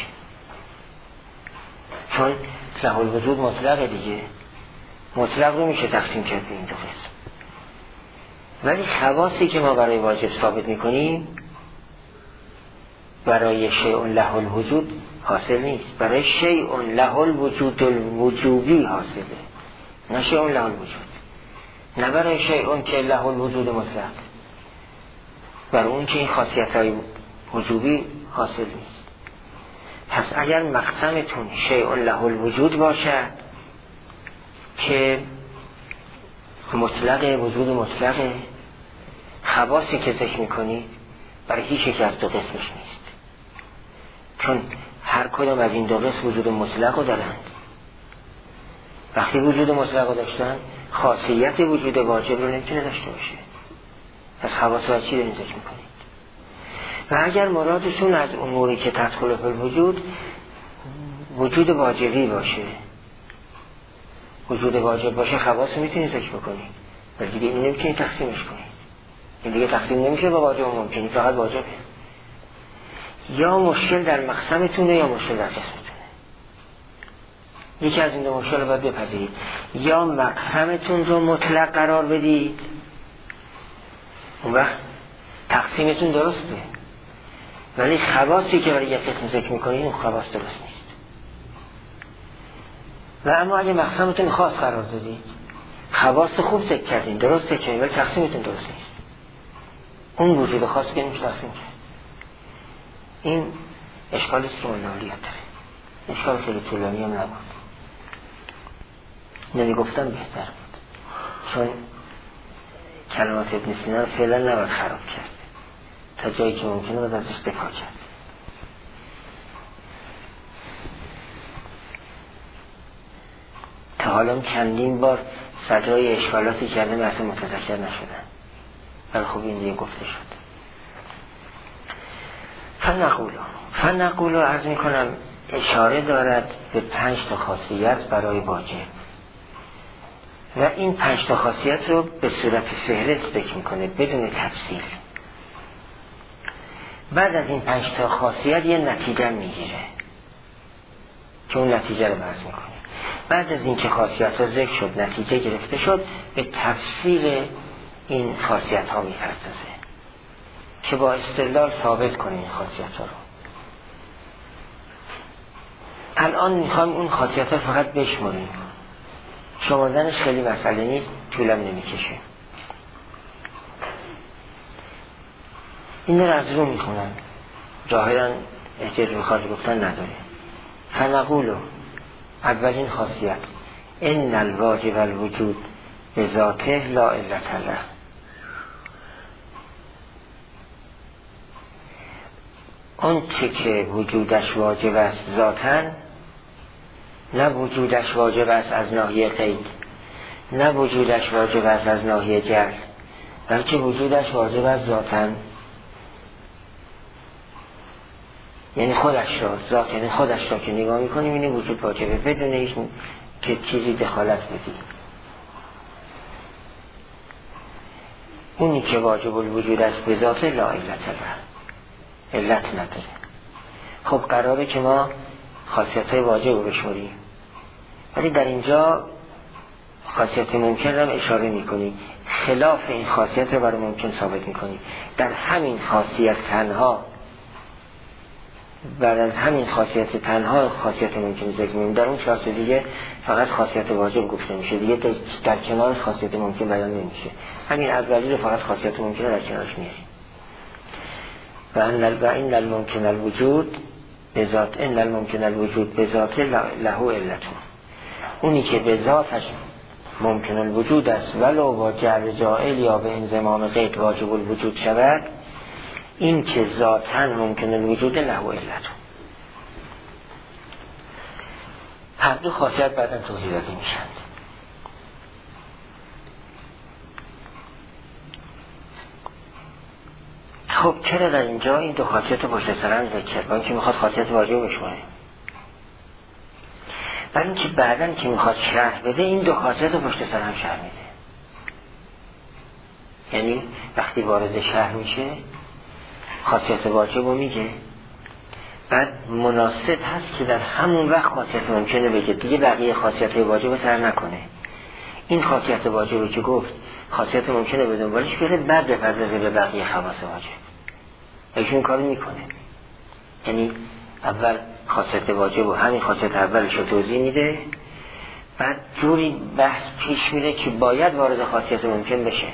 چون له الوجود مطلقه دیگه، مطلق رو میشه تقسیم کرد به این دو قسم. ولی خواصی که ما برای واجب ثابت میکنیم برای شیء له الوجود حاصل نیست، برای شیء له الوجود الوجوبی حاصله، نه شیء له الوجود، نه برای شیء که له الوجود مطلق، برای اون که این خاصیت های وجوبی حاصل نیست. پس اگر مقسمتون شیء له الوجود باشه که مطلق وجود مطلقه، خواصی که ذکر میکنی برای هیچ یک از دو قسمش نیست، چون هر کدام از این دو قسم وجود مطلق رو دارند. وقتی وجود مطلق رو داشتن خاصیت وجود واجب رو نمیتونه داشته باشه. پس خواص رو چی دارین ذکر میکنید؟ و اگر مرادشون از اموری که تدخل فی الوجود وجود واجبی باشه، وجود واجب باشه، خواص رو میتونید ذکر بکنید، ولی دیگه این نمیتونید تقسیمش کنید. این دیگه تقسیم نمیشه به واجب و ممکنی، فقط واجبه. یا مشکل در مقسمتونه یا مشکل در قسمتونه. یکی از این دو مشکل رو باید بپذیرید. یا مقسمتون رو مطلق قرار بدید، اون وقت تقسیمتون درسته، ولی خواصی که برای یک قسم ذکر میکنید اون خواص درست نیست. و اما اگه مقسمتون خاص قرار دادید، خواص خوب ذکر کردین، درست ذکر کردین، ولی تقسیمتون درست نیست، اون وجود خاص که نمیشه تقسیم کرد. این اشکالی است که ملالیت داره. اشکال خیلی طولانی هم نبود، نمی گفتم بهتر بود، چون کلمات ابن سینا رو فعلا نباید خراب کرد، تا جایی که ممکنه باید ازش دفاع کرد. تا حالا چندین بار صدرای اشکالاتی کرده مثل متذکر نشدن، ولی خب این دیگه گفته شد. فنقولو فنقولو عرض می کنم اشاره دارد به پنج تا خاصیت برای واجب و این پنج تا خاصیت رو به صورت فهرست ذکر میکنه بدون تفصیل. بعد از این پنج تا خاصیت یه نتیجه میگیره که اون نتیجه رو بحث میکنه. بعد از این که خاصیت ها ذکر شد، نتیجه گرفته شد، به تفسیر این خاصیت ها میپردازه که با استدلال ثابت کنه این خاصیت ها رو. الان میخوایم اون خاصیت ها فقط بشماریم، شمردنش خیلی مسئله نیست، طولم نمیکشه. این رو از رو میخونن، ظاهرا احتیاج به خارج گفتن نداره. فنقولو اولین خاصیت ان الواجب الوجود به ذاته لا علت له. اون چه که وجودش واجب است ذاتاً، نه وجودش واجب است از ناحیه قید، نه وجودش واجب است از ناحیه جهل، بلکه وجودش واجب است ذاتاً، یعنی خودش را، ذات یعنی خودش را که نگاه میکنیم اینه وجود واجبه، بدون هیچ که چیزی دخالت بدی. اونی که واجب الوجود است به ذات لا علت له، علت نداره. خب قراره که ما خاصیت های واجب رو بشماریم، ولی در اینجا خاصیت ممکن رو اشاره میکنیم، خلاف این خاصیت رو برای ممکن ثابت میکنیم. در همین خاصیت تنها، بعد از همین خاصیت تنها خاصیت ممکن ذکر می‌کنیم، در اون شرط دیگه فقط خاصیت واجب گفته میشه، دیگه در کنار خاصیت ممکن بیان نمیشه. همین اولی رو فقط خاصیت ممکن رو در کنارش میاریم. و ان این الممکن الوجود به ذات، ان الممکن الوجود به ذات له علت، اونی که به ذاتش ممکن الوجود است ولو با جعل جائل یا به انضمام قید واجب الوجود شود، این که ذاتاً ممکن الوجود له علت. هر دو خاصیت بعداً توضیح داده میشند. خب چرا در اینجا این دو خاصیت رو پشت سر هم ذکر کرد؟ با اینکه میخواد خاصیت واجب بشماره، برای اینکه بعداً که میخواد شرح بده این دو خاصیت رو پشت سر هم شرح میده. یعنی وقتی وارد شرح میشه خاصیت واجب رو میگه، بعد مناسب هست که در همون وقت خاصیت ممکنه بگه، دیگه بقیه خاصیت واجب رو سر نکنه. این خاصیت واجب رو که گفت خاصیت ممکنه به دنبالش بره، بعد بپردازه به بقیه خواص واجب. ایشون کاری میکنه، یعنی اول خاصیت واجب و همین خاصیت اولش رو توضیح میده، بعد جوری بحث پیش میره که باید وارد خاصیت ممکن بشه،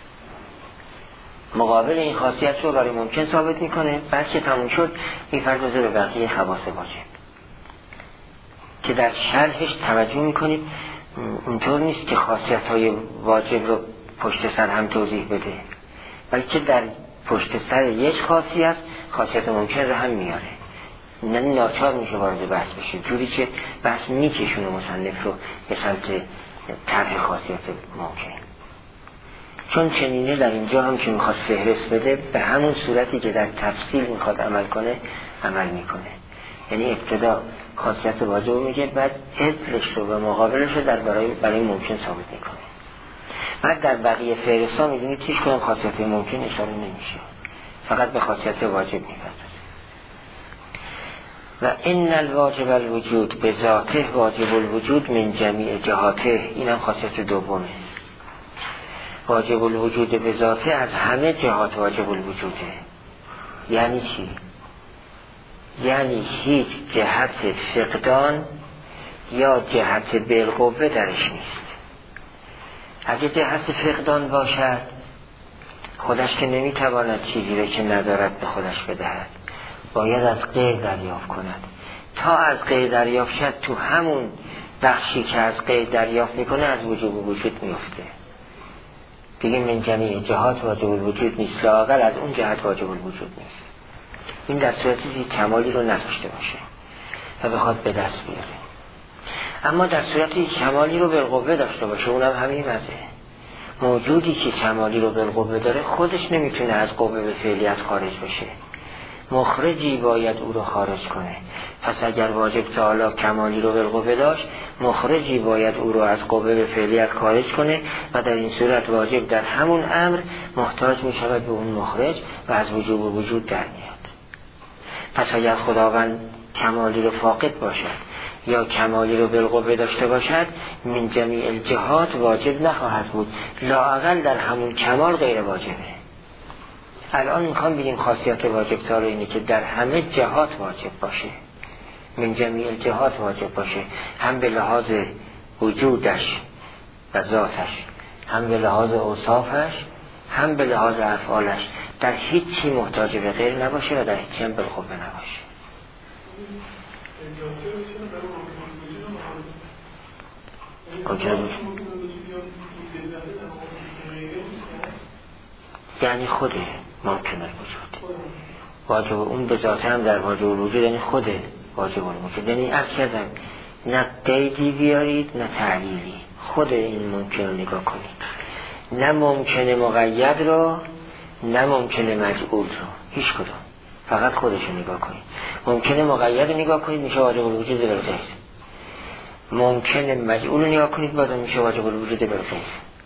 مقابل این خاصیت رو برای ممکن ثابت میکنه. بعد که تموم شد میپردازه به بقیه خواص واجب که در شرحش توجه میکنید اینطور نیست که خاصیت های واجب رو پشت سر هم توضیح بده، بلکه در پشت سر یک خاصیت خاصیت ممکن رو هم میاره، نه ناچار میشه وارد بحث بشه، جوری که بحث میکشونه مصنف رو به سمت طرح خاصیت ممکن. چون چنینه در اینجا هم که میخواد فهرست بده به همون صورتی که در تفصیل میخواد عمل کنه عمل میکنه، یعنی ابتدا خاصیت واجب میگه، بعد عدلش رو و مقابلش رو در برای, برای ممکن ثابت میکنه. بعد در بقیه فهرست ها میدونید هیچ کنم خاصیت ممکن اشاره نمیشه، فقط به خاصیت واجب میپردازه. و ان الواجب الوجود به ذاته واجب الوجود من جمیع جهاته، این هم خاصیت دومه. واجب الوجود به ذاته از همه جهات واجب الوجوده. یعنی چی؟ یعنی هیچ جهت فقدان یا جهت بالقوه درش نیست. اگه جهت فقدان باشد خودش که نمیتواند چیزی را که ندارد به خودش بدهد، باید از غیر دریافت کند. تا از غیر دریافت شد تو همون بخشی که از غیر دریافت میکنه از وجوب وجود میفته. دیگه من جمیع جهات واجب الوجود نیست، لااقل از اون جهت واجب الوجود نیست. این در صورتی کمالی رو نداشته باشه و بخواد به دست بیاره. اما در صورتی کمالی رو بالقوه داشته باشه، اونم همین مزه. موجودی که کمالی رو بالقوه داره خودش نمیتونه از قوه به فعلیت خارج بشه، مخرجی باید او رو خارج کنه. پس اگر واجب تعالی کمالی رو بالقوه داشت، مخرجی باید او رو از قوه به فعلیت خارج کنه و در این صورت واجب در همون امر محتاج می شود به اون مخرج و از وجوب و وجود در میاد. پس اگر خداوند کمالی رو فاقد باشد یا کمالی رو بالقوه داشته باشد، من جمیع الجهات واجب نخواهد بود، لااقل در همون کمال غیر واجبه. الان میخوام بگیم خاصیت واجب تعالی اینه که در همه جهات واجب باشه، من جمیع الجهات واجب باشه، هم به لحاظ وجودش و ذاتش، هم به لحاظ اوصافش، هم به لحاظ افعالش، در هیچی محتاج به غیر نباشه و در هیچی هم بالقوه نباشه. یعنی خوده ممکن الوجود، واجب اون به ذاته هم در واجب الوجود، یعنی خوده واجب الوجود. یعنی از کردم نه قیدی بیارید نه تعلیلی، خود این ممکن رو نگاه کنید، نه ممکن مقید رو نه ممکن مجعول رو، هیچ کدوم، فقط خودش رو نگاه کنید. ممکن مقید رو نگاه کنید میشه واجب الوجود بالغیر، ممکن مجعول رو نگاه کنید بازم میشه واجب الوجود بالغیر.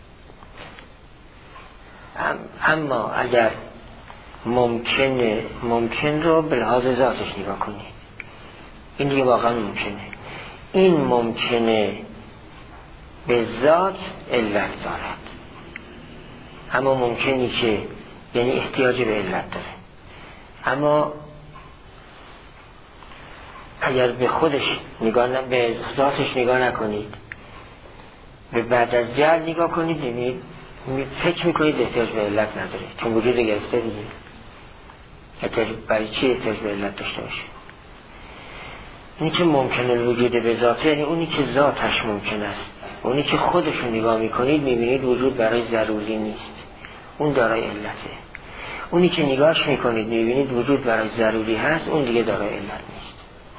اما اگر ممکن ممکن رو به لحاظ ذاتش نگاه کنید، این دیگه واقعا ممکنه. این ممکنه به ذات علت دارد، اما ممکنی که یعنی احتیاج به علت داره. اما اگر به خودش نگاه ن... به ذاتش نگاه نکنید، به بعد از جعل نگاه کنید، یعنی فکر میکنید احتیاج به علت نداره، چون وجود گرفته دیگه. احتیاج برای چی احتیاج به علت داشته باشه؟ اینی که ممکن الوجود به ذاته، یعنی اونی که ذاتش ممکن است، اونی که خودشون نگاه میکنید میبینید وجود برای ضروری نیست، اون دارای علته. اونی که نگاهش میکنید میبینید وجود برای ضروری هست، اون دیگه دارای علت نیست.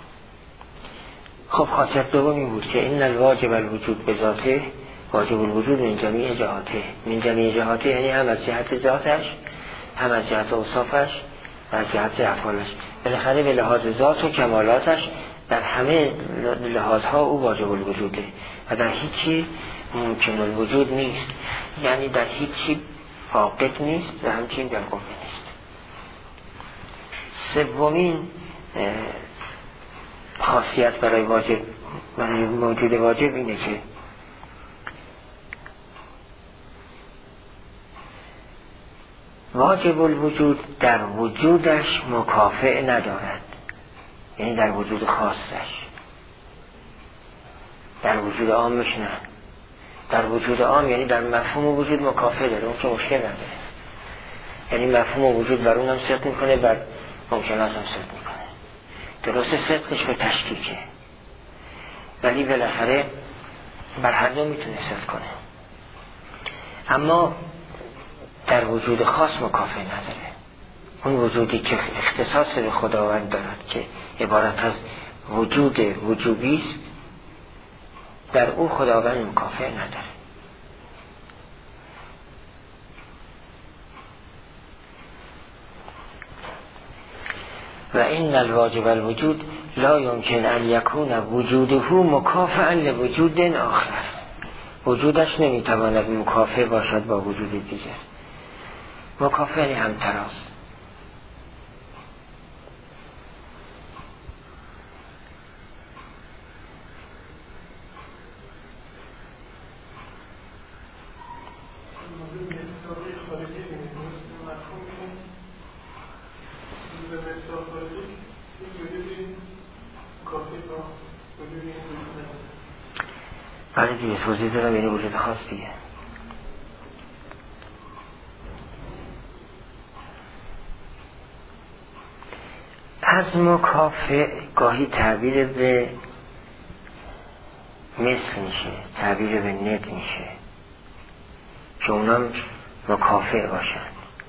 خب خاصیت دوم این بود که این الواجب الوجود به ذاته واجب الوجود من جمیع جهاته. من جمیع جهاته یعنی هم از جهت ذاتش، هم از جهت اوصافش و از جهت افعالش. بالاخره به لحاظ ذات و کمالاتش در همه لحاظها او واجب الوجوده و در هیچی ممکن الوجود نیست، یعنی در هیچی فاقد نیست و همچنین در قوه نیست. سومین خاصیت برای واجب برای موجود واجب اینه که واجب الوجود در وجودش مکافئ ندارد. یعنی در وجود خاصش. در وجود عامش نه. در وجود عام یعنی در مفهوم وجود مکافئه داره، اون که مشکل نداره. یعنی مفهوم وجود بر اونم صدق میکنه، بر ممکنات هم صدق میکنه. درسته صدقش به تشکیکه، ولی بالاخره بر هر دو میتونه صدق کنه. اما در وجود خاص مکافئه نداره. اون وجودی که اختصاص به خداوند دارد که عبارت از وجود وجوبی است، در او خداوند مکافئه نداره. و این الواجب الوجود لا یمکن ان یکون وجوده مکافئا لوجود آخر. وجودش نمیتواند مکافئ باشد با وجود دیگر. مکافئ یعنی همتراز. بله دیگه توضیح دارم، یعنی وجود خاص دیگه. از مکافئ گاهی تعبیر به مثل میشه، تعبیر به ند میشه که اونم مکافئ باشن.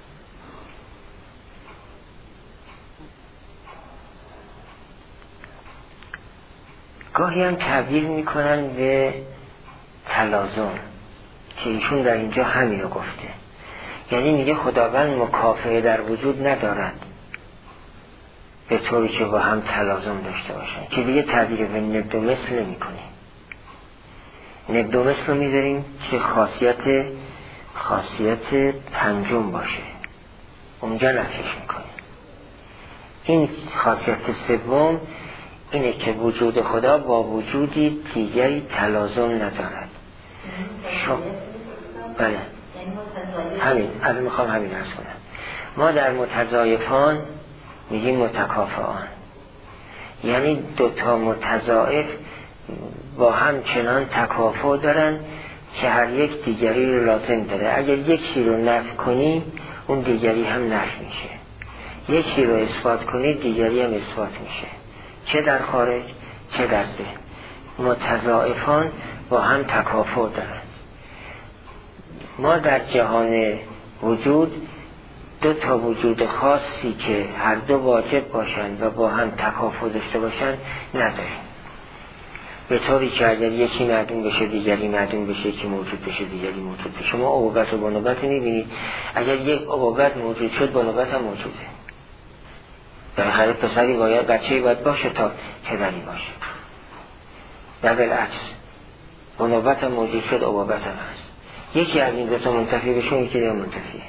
گاهی هم تعبیر میکنن به تلازم که ایشون در اینجا همینو گفته، یعنی میگه خداوند مکافئه در وجود ندارد به طوری که با هم تلازم داشته باشن، که دیگه تعبیر به ند و مثل نمی کنیم. ند و مثل رو میذاریم که خاصیت خاصیت پنجم باشه، اونجا نفیش میکنیم. این خاصیت سوم اینه که وجود خدا با وجودی دیگری تلازم ندارد. شو بله همین الان میخوام همین عرض کنم. ما در متضایفان میگیم متکافئان، یعنی دوتا متضایف با هم چنان تکافؤ دارن که هر یک دیگری رو لازم داره. اگر یکی رو نفی کنی اون دیگری هم نفی میشه، یکی رو اثبات کنی دیگری هم اثبات میشه، چه در خارج چه در ذهن. متضایفان با هم تکافؤ دارن. ما در جهان وجود دو تا وجود خاصی که هر دو واجب باشند و با هم تکافؤ داشته باشند نداریم، به طوری که اگر یکی معدوم بشه دیگری معدوم بشه، یکی موجود بشه دیگری موجود بشه. شما ابوبت و بنوبت میبینید، اگر یک ابوبت موجود شد بنوبت هم موجوده. در خیلی پسری باید بچه‌ای باید باشه تا پدری باشه، در بالعکس بنوبت هم موجود شد ابوبت هم هست. یکی از این دو تا منتفی بشه یکی دیگه منتفیه.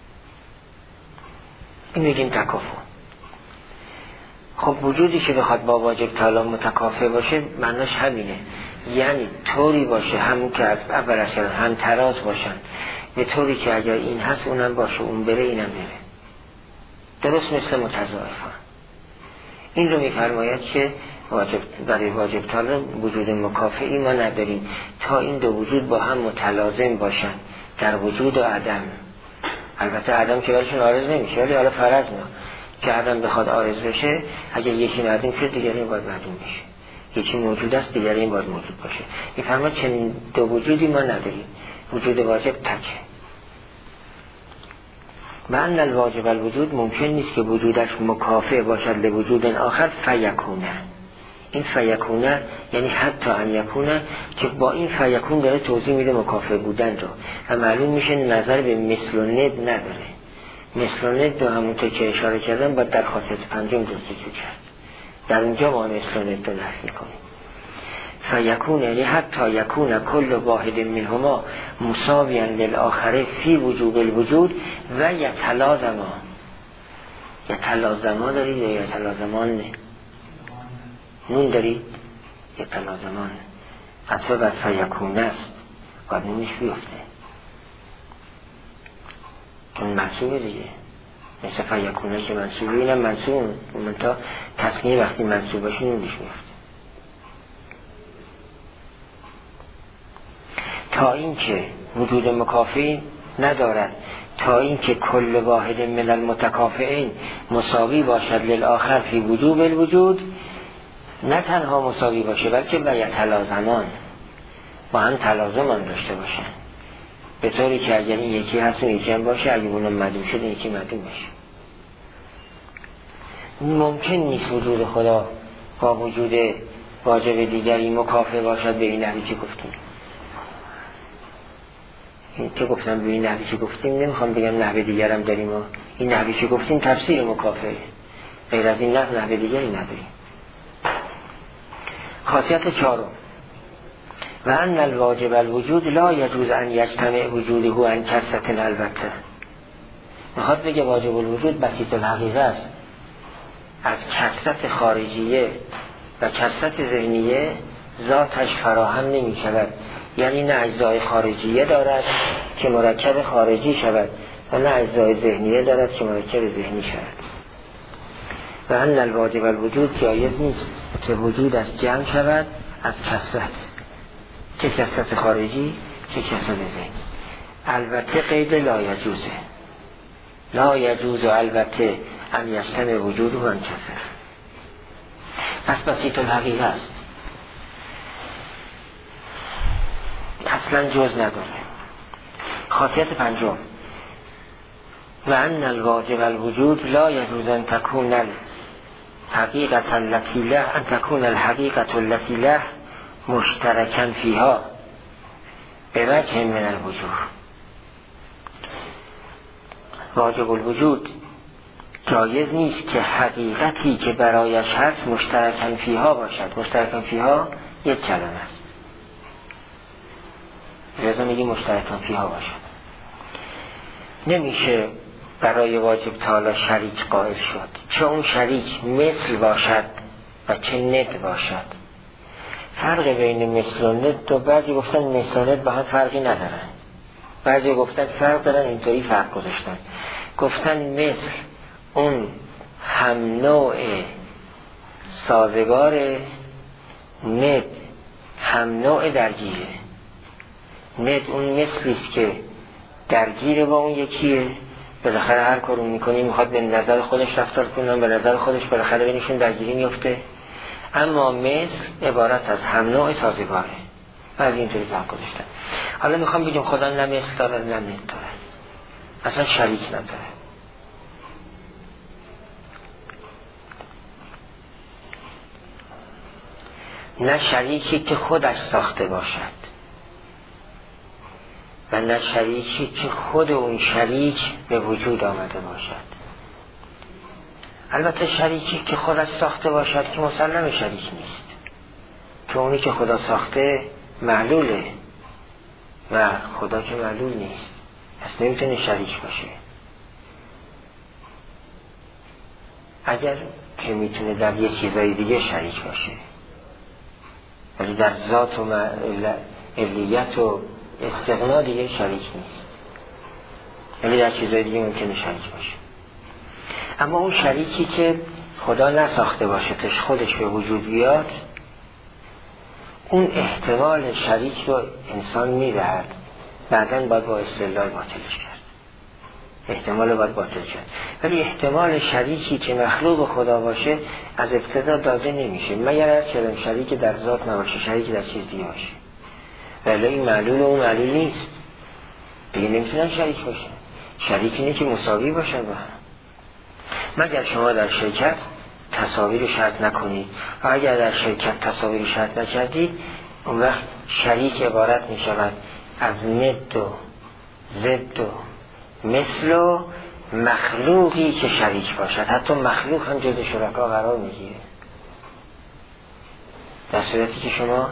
این میگیم تکافؤ. خب وجودی که بخواد با واجب تعالی متکافئ باشه معناش همینه، یعنی طوری باشه همون که از اول از هم تراز باشن، به طوری که اگر این هست اونم باشه، اون بره اینم بره، درست مثل متضایفان. این رو میفرماید که واجب برای واجب تعالی وجود مکافئی ما نداریم تا این دو وجود با هم متلازم باشن در وجود و عدم. البته عدم که برایشون عارض نمیشه، ولی حالا فرض نه که عدم بخواد عارض بشه، اگر یکی معدوم شد دیگری این باید معدوم بشه، یکی موجود است دیگری این باید موجود باشه. این فرماید چنین دو وجودی ما نداریم، وجود واجب تکه. معنی الواجب الوجود ممکن نیست که وجودش مکافئ باشد لوجود آخر فیکونه. این فیکونه یعنی حتی ان یکونه، که با این فیکون داره توضیح میده مکافئ بودن رو و معلوم میشه نظر به مثل و ند نداره. مثل و ند رو همونطور که اشاره کردم باید در خاصیت پنجم جستجو کرد، در اونجا ما مثل و ند رو نفی میکنیم. فیکون یعنی حتی یکون کل واحد منهما مساویا للآخر فی وجوب الوجود و یتلازما. یتلازما دارید یا یتلازمان؟ نه نون دارید؟ یتلازمان حتی بر فیکون است، باید نونش بیفته چون محصوبه دیگه، مثل فیکونه که منصوبه، اینم منصوب منتها تصنیه وقتی منصوب باشه نونش میفته. تا اینکه وجود مکافئین ندارد، تا اینکه کل واحد من المتکافئین مساوی باشد للآخر فی وجوب الوجود، نه تنها مساوی باشه بلکه بیتلازمان، با هم تلازم هم داشته باشن، به طوری که اگر این یکی هست و یکی هم باشه، اگه اونم معدوم شد یکی معدوم باشه. ممکن نیست وجود خدا با وجود واجب دیگری مکافئ باشد به این نحوی که گفتیم. این که گفتم به این نحوی که گفتیم، نمیخوام بگم نحوه دیگرم داریم و این نحوی که گفتیم تفسیر مکافئه، غیر از این نحوه نحوه دیگری نداریم. خاصیت چهارم، و ان الواجب الوجود لا یجوز ان یجتمع وجوده عن کثرة البته. میخواد بگه واجب الوجود بسیط الحقیقه است، از کثرت خارجیه و کثرت ذهنیه ذاتش فراهم نمی شود. یعنی نه اجزای خارجیه دارد که مرکب خارجی شود و نه اجزای ذهنیه دارد که مرکب ذهنی شود. و ان الواجب الوجود جایز نیست که وجود از جمع شود از کثرت، چه کثرت خارجی چه کثرت ذهنی. البته قید لا یجوزه، لا یجوز البته ان یجتمع وجوده و ان کثرت. پس بسیط الحقیقه است، اصلا جز نداره. خاصیت پنجم، و ان الواجب الوجود لا یجوز ان تکون الحقیقت التي له ان تکون الحقیقت التي له مشترکا فیها به وجه من الوجوه. واجب الوجود جایز نیست که حقیقتی که برایش هست مشترکا فیها باشد. مشترکا فیها یک کلمه است، لازم میگیم مشترکان فیها باشد. نمیشه برای واجب تعالی شریک قائل شد، چه اون شریک مثل باشد و چه ند باشد. فرق بین مثل و ند، و بعضی گفتن مثل و ند با هم فرقی ندارن، بعضی گفتن فرق دارن، اینطوری فرق گذاشتن. گفتن مثل اون هم نوع سازگار، ند هم نوع درگیره. ند اون مثلیست که درگیره با اون یکیه، بالاخره هر کارو میکنی میخواد به نظر خودش رفتار کنه، به نظر خودش بالاخره بینشون درگیری میفته. اما مثل عبارت از هم نوع سازگاره و از اینطوری فرق گذاشتن. حالا میخوام بگم خدا نه مثل داره نه ند داره، اصلا شریک نداره. نه شریکی که خودش ساخته باشد و نه شریکی که خود اون شریک به وجود آمده باشد. البته شریکی که خودش ساخته باشد که مسلم شریک نیست، که اونی که خدا ساخته معلوله و خدا که معلول نیست، پس نمیتونه شریک باشه. اگر که میتونه در یه چیزای دیگه شریک باشه، ولی در ذات و علیت و استغنا دیگه شریک نیست، ولی در چیزای دیگه ممکنه شریک باشه. اما اون شریکی که خدا نساخته باشه تش خودش به وجود بیاد، اون احتمال شریک رو انسان میدهد، بعداً باید با استدلال باطلش کرد، احتمال باید باطل کرد. ولی احتمال شریکی که مخلوق خدا باشه از ابتدا داده نمیشه، مگر از چنان شریک در ذات نباشه، شریک در چیز دیگه باشه. ولی این معلول و اون معلول نیست دیگه، نمیتونن شریک باشه. شریک اینه که مساوی باشه با هم. مگر شما در شرکت تساوی رو شرط نکنید، و اگر در شرکت تساوی رو شرط نکردید، اون وقت شریک عبارت می شود از ند و ضد و مثل و مخلوقی که شریک باشد. حتی مخلوق هم جز شرکا قرار میگیره، در صورتی که شما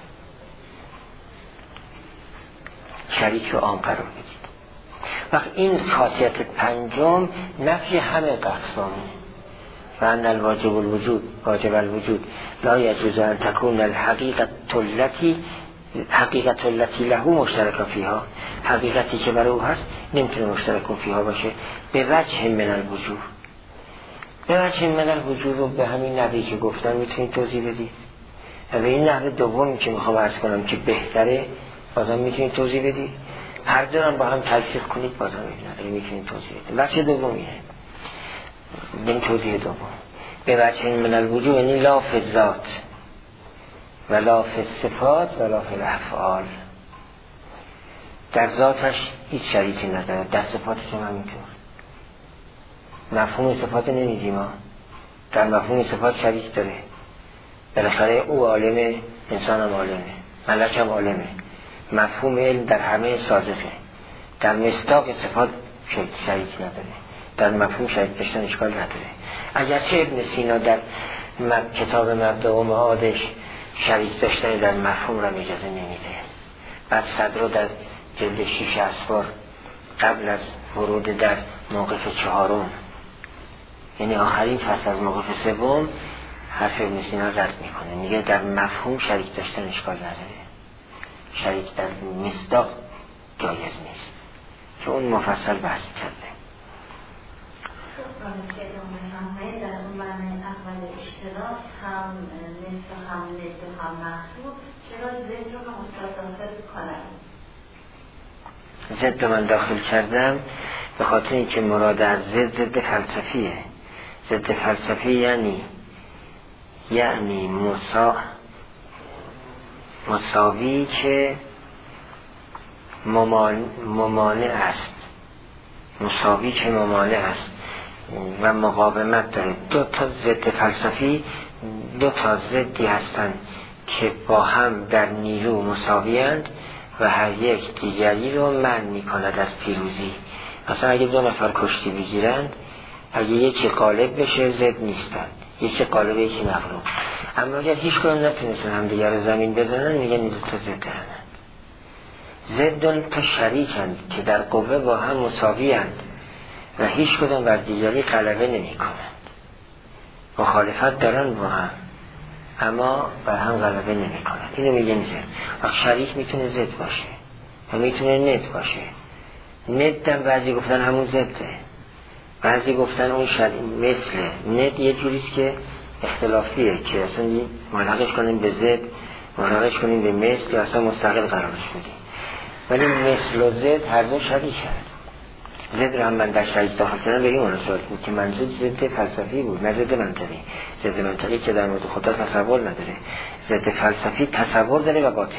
شریک رو عام قرار بدید. وقت این خاصیت پنجم نفی همه اقسامه. و ان الواجب الوجود واجب الوجود لا یجوز ان تکون الحقیقت التي حقیقت التي له مشترک فیها. حقیقتی که برای او هست نمیتونه مشترک فیها باشه به وجه من الوجوه. به وجه من الوجوه رو به همین نحوی که گفتم میتونید توضیح بدید و به این نحو دومی که میخوام عرض کنم که بهتره بازم میتونید توضیح بدید. هر دو هم با هم تلفیق کنید بازم میتونید توضیح بدید. وجه دومیه این توضیح دوم به وجه من الوجوه یعنی لا فی الذات و لا فی الصفات و لا فی الافعال. در ذاتش هیچ شریکی نداره، در صفاتش هم همینطور. مفهوم صفات نمیدیم ما، در مفهوم صفات شریک داره. بالاخره او عالمه، انسان هم عالمه، ملک هم عالمه. مفهوم علم در همه صادقه. در مصداق صفات شریک نداره، در مفهوم شریک داشتن اشکال نداره. اگرچه ابن سینا در کتاب مبدأ و معادش شریک داشتن در مفهوم را اجازه نمیده. بعد صدر در جلد شیش اسفار قبل از ورود در موقف چهارم، یعنی آخرین فصل از موقف سوم، حرف ابن سینا رد میکنه، میگه در مفهوم شریک داشتن اشکال نداره، شریک در مصداق جایز نیست، چون اون مفصل بحث کرده. در اون معنی اول اشتراک هم نصف هم نصف هم محسوب، چرا ضد رو هم متداخل کنن؟ ضد من داخل کردم به خاطر اینکه مراد از ضد ضد فلسفیه. ضد فلسفی یعنی یعنی مسا... مساوی که ممان... ممانع است، مساوی که ممانع است و مقاومت داره. دو تا ضد فلسفی دو تا ضدی هستند که با هم در نیرو مساویند و هر یک دیگری رو منع می‌کند از پیروزی. مثلا اگه دو نفر کشتی بگیرند، اگه یکی غالب بشه ضد نیستن، یکی غالب یکی مغلوب. اما اگر هیچ کدوم نتونستن هم دیگر رو زمین بزنن، میگن این دو تا ضد هستند. ضد تا شریکند که در قوه با هم مساویند و هیچ کدوم بر دیگری غلبه نمی‌کنند. مخالفت دارن با هم اما بر هم غلبه نمی‌کنند. اینو میگن ضد. وقت شریک میتونه ضد باشه و میتونه ند باشه. ند هم بعضی گفتن همون ضده، بعضی گفتن اون شریک مثله. ند یه جوریست که اختلافیه که اصلا ملحقش کنیم به ضد، ملحقش کنیم به مثل یا اصلا مستقل قرارش بدیم. ولی مثل و ضد هر دو شریک هست. ضد رو هم من در شریک داخل کردم به این مناسبت بود که منظور ضد فلسفی بود، نه ضد منطقی. ضد منطقی که در مورد خدا تصور نداره، ضد فلسفی تصور داره و باطله.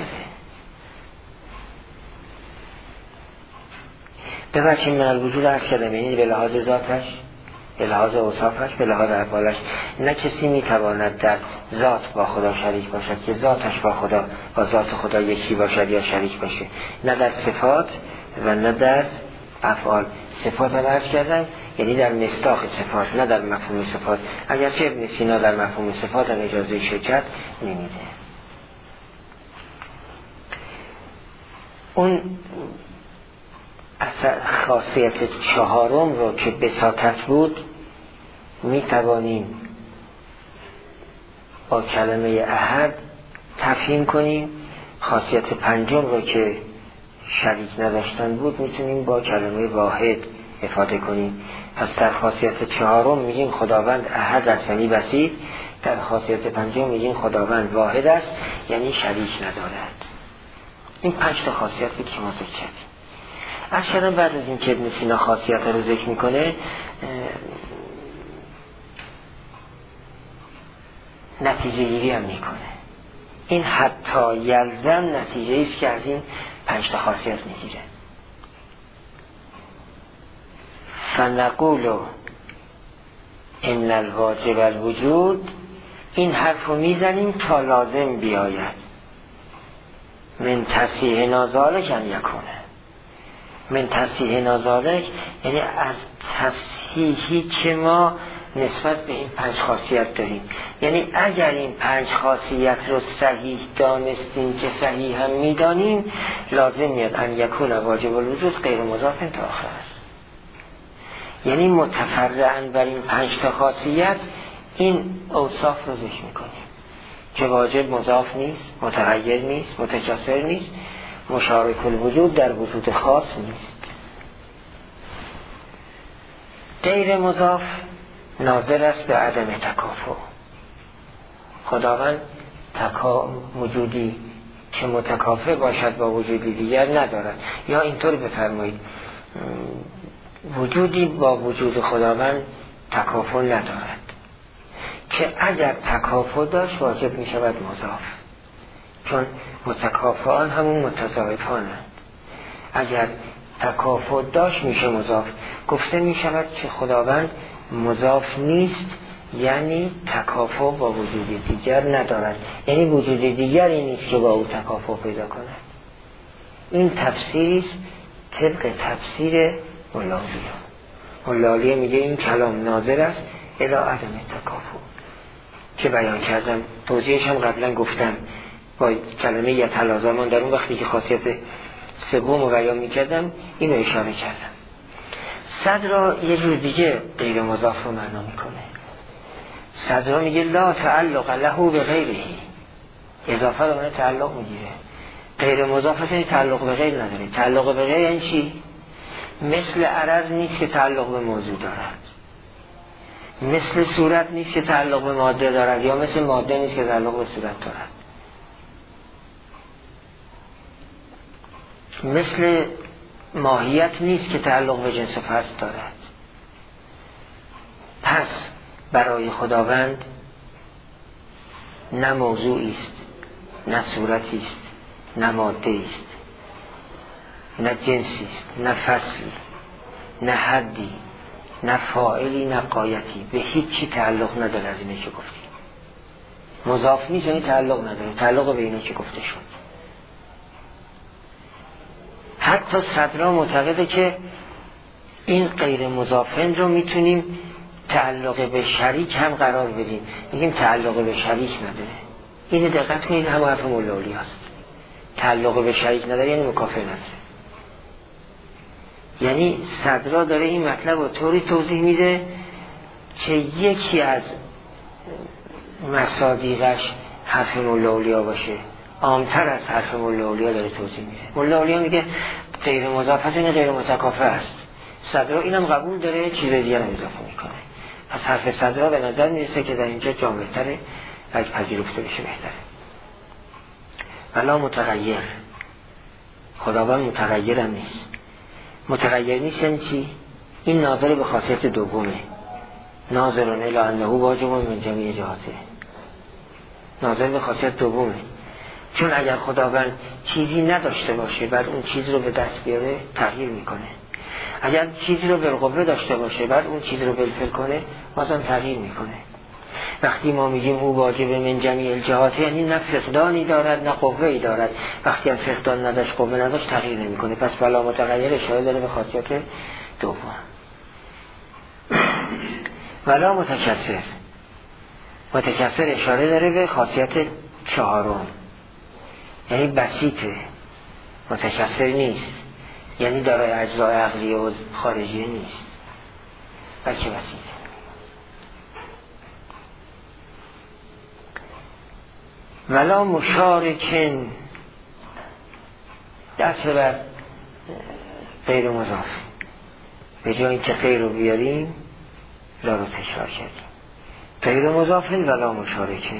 به وجه من الوجود عرض کردم، یعنی به لحاظ ذاتش، به لحاظ اوصافش، به لحاظ افعالش. نه کسی میتواند در ذات با خدا شریک باشد که ذاتش با خدا با ذات خدا یکی باشد یا شریک باشه، نه در صفات و نه در افعال. صفات هم عرض کردم یعنی در مصداق صفات، نه در مفهوم صفات. اگرچه ابن سینا در مفهوم صفات هم اجازه شرکت نمیده. اون اصلا خاصیت چهارم رو که بساطت بود می توانیم با کلمه احد تفهیم کنیم. خاصیت پنجم رو که شریک نداشتن بود میتونیم با کلمه واحد افاده کنیم. پس در خاصیت چهارم میگیم خداوند احد است یعنی بسیط، در خاصیت پنجم میگیم خداوند واحد است یعنی شریک ندارد. این پنج تا خاصیت بود که ما ذکر کردیم. از شدن بعد از این که ابن سینا خاصیت رو ذکر میکنه، نتیجه گیری هم میکنه. این حتی یلزم نتیجه ایست که از این پنج تا خاصیت میگیره. فنقول ان الواجب الوجود، این حرف رو میزنیم تا لازم بیاید. من تصحیح نازالک ان یکونه، من تصحیح نازالک یعنی از تصحیحی که ما نسبت به این پنج خاصیت داریم. یعنی اگر این پنج خاصیت رو صحیح دانستیم که صحیح هم میدانیم، لازم میاد ان یکون واجب الوجود غیر مضاف تا آخر. یعنی متفرعاً بر این پنج تا خاصیت این اوصاف رو ذکر میکنیم که واجب مضاف نیست، متغیر نیست، متکثر نیست مشارک الوجود در وجود خاص نیست. غیر مضاف ناظر است به عدم تکافؤ. خداوند تکا وجودی که متکافئ باشد با وجودی دیگر ندارد. یا اینطور بفرمایید وجودی با وجود خداوند تکافؤ ندارد که اگر تکافؤ داشت واجب می شود مضاف، چون متکافئان همون متضاعفانند. اگر تکافؤ داشت میشه مضاف. گفته می شود که خداوند مضاف نیست، یعنی تکافؤ با وجود دیگر ندارد، یعنی وجود دیگری نیست که با او تکافؤ پیدا کند. این تفسیری است طبق تفسیر ملالیه. ملالیه میگه این کلام ناظر است الی عدم تکافؤ که بیان کردم، توضیحش هم قبلا گفتم با کلمه یتلازم. من در اون وقتی که خاصیت سوم رو بیان میکردم اینو اشاره کردم. صد را یه جور دیگه غیر مضاف رو معنا میکنه. صد را میگه لا تعلق له به غیره، اضافه رو من تعلق میگیره. غیر مضاف هست یعنی تعلق به غیر نداره. تعلق به غیر یعنی چی؟ مثل عرض نیست که تعلق به موضوع دارد، مثل صورت نیست که تعلق به ماده دارد، یا مثل ماده نیست که تعلق به صورت دارد، مثل ماهیت نیست که تعلق به جنس فصل دارد. پس برای خداوند نه موضوعی است، نه صورتی است، نه ماده است، نه جنسی است، نه فصلی، نه حدی، نه فاعلی، نه غایتی. به هیچی تعلق نداره از اینه که گفتیم. مضاف نیست یعنی تعلق نداره، تعلق به اینه که گفته شد. حتی صدرا معتقده که این غیر مضافن رو میتونیم تعلق به شریک هم قرار بدیم. میگیم تعلق به شریک نداره. اینو دقت کنید، همه حرف مولالی هست. تعلق به شریک نداره یعنی مکافئ نداره. یعنی صدرا داره این مطلب رو طوری توضیح میده که یکی از مصادیقش حرف مولالی باشه، عامتر از حرف مولالی داره توضیح میده. مولالی میگه غیر مضاف هست یعنی غیر متکافئ است. صدرا اینم قبول داره، چیز دیگر هم اضافه میکنه. پس حرف صدرا به نظر میرسه که در اینجا جامع‌تره، اگه پذیرفته بشه بهتره. ولا متغیر، خداوند متغیر هم نیست. متغیر نیست یعنی چی؟ این ناظر به خاصیت دومه، ناظرون الی انه واجب من جمیع جهاته، ناظر به خاصیت دومه. چون اگر خداوند چیزی نداشته باشه بعد اون چیز رو به دست بیاره تغییر میکنه، اگر چیزی رو بالقوه داشته باشه بعد اون چیز رو بالفعل کنه بازم تغییر میکنه. وقتی ما میگیم او واجب من جمیع الجهات یعنی نه فقدانی دارد نه قوه‌ای دارد. وقتی هم فقدان نداشت قوه نداشت تغییر نمیکنه. پس بلا متغیر اشاره داره به خاصیت دوم. ولا متکثر، متکثر اشاره داره به خاصیت چهارم، یعنی بسیطه، متکثر نیست، یعنی دارای اجزای عقلی و خارجی نیست، بلکه بسیطه. ولا مشارکن، دست بر غیر مضاف، به جای اینکه غیر رو بیاریم لا رو تکرار کردیم. غیر مضافن ولا مشارکن.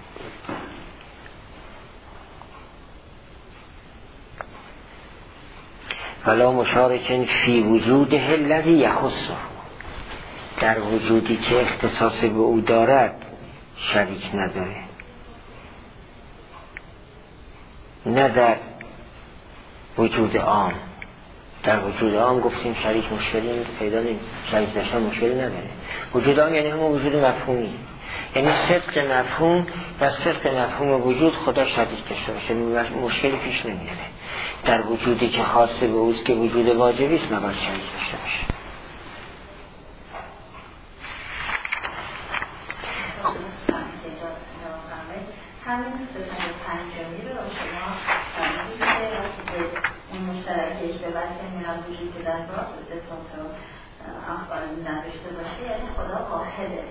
ولا مشارکن فی وجوده الذی یخصه، در وجودی که اختصاص به او دارد شریک نداره. نه در وجود عام، در وجود عام گفتیم شریک مشکلی پیدا نمی، شریک نشان مشکلی نداره. وجود عام یعنی همون وجود مفهومی، یعنی صدق مفهوم در صدق مفهوم وجود خدا شریک داشته باشه، مشکلی پیش نمیاره. در وجودی که خاص به اوست که وجود واجبی است نباید شریک داشته باشه. همین ستای پنجمی رو شما فرمودید که اون مشترکش به وجه میان وجود که در ذات صفات و افعال نداشته باشه یعنی خدا واحده.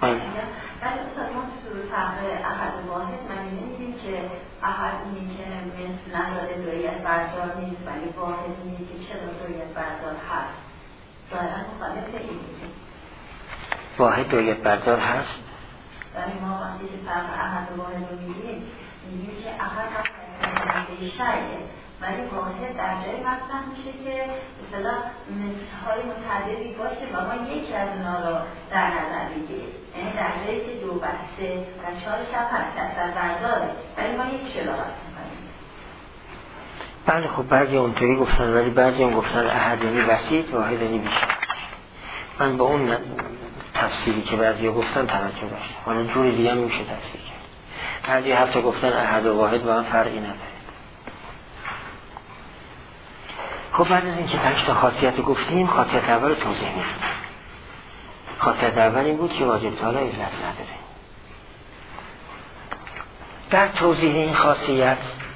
ولی اصلا ما تو فرق احد واحد معنی نمیدیم که احد اینی که مثل نداره دویت بردار نیست ولی واحد نیست که چرا دویت بردار هست ظاهرا مخالف این میگیم واحد دویت بردار هست ولی ما وقتی که فرق احد و واحد رو میگیم میگیم که احد هم شیعه ولی واحد در جایی مطرح میشه که مثلا مثلهای متعددی باشه و ما یکی از اونا رو در نظر بگیریم یعنی در جایی که دو بسته و چهار شب هست در برداره ولی ما یک شلاحات میکنیم. بله خب بعضی اونطوری گفتن ولی بعضی هم گفتن احدانی بسیط واحدانی بیشتر. من با اون تفسیری که بعضی ها گفتن توجه داشتم حالا جور دیگه هم میشه تفسیر کرد. بعضی حتی گفتن احد و واحد با هم فرقی نداره. خب بعد از این که پنج تا خاصیت گفتیم خاصیت اول رو توضیح میدیم. خاصیت اول این بود که واجب تعالی علت نداره. در توضیح این خاصیت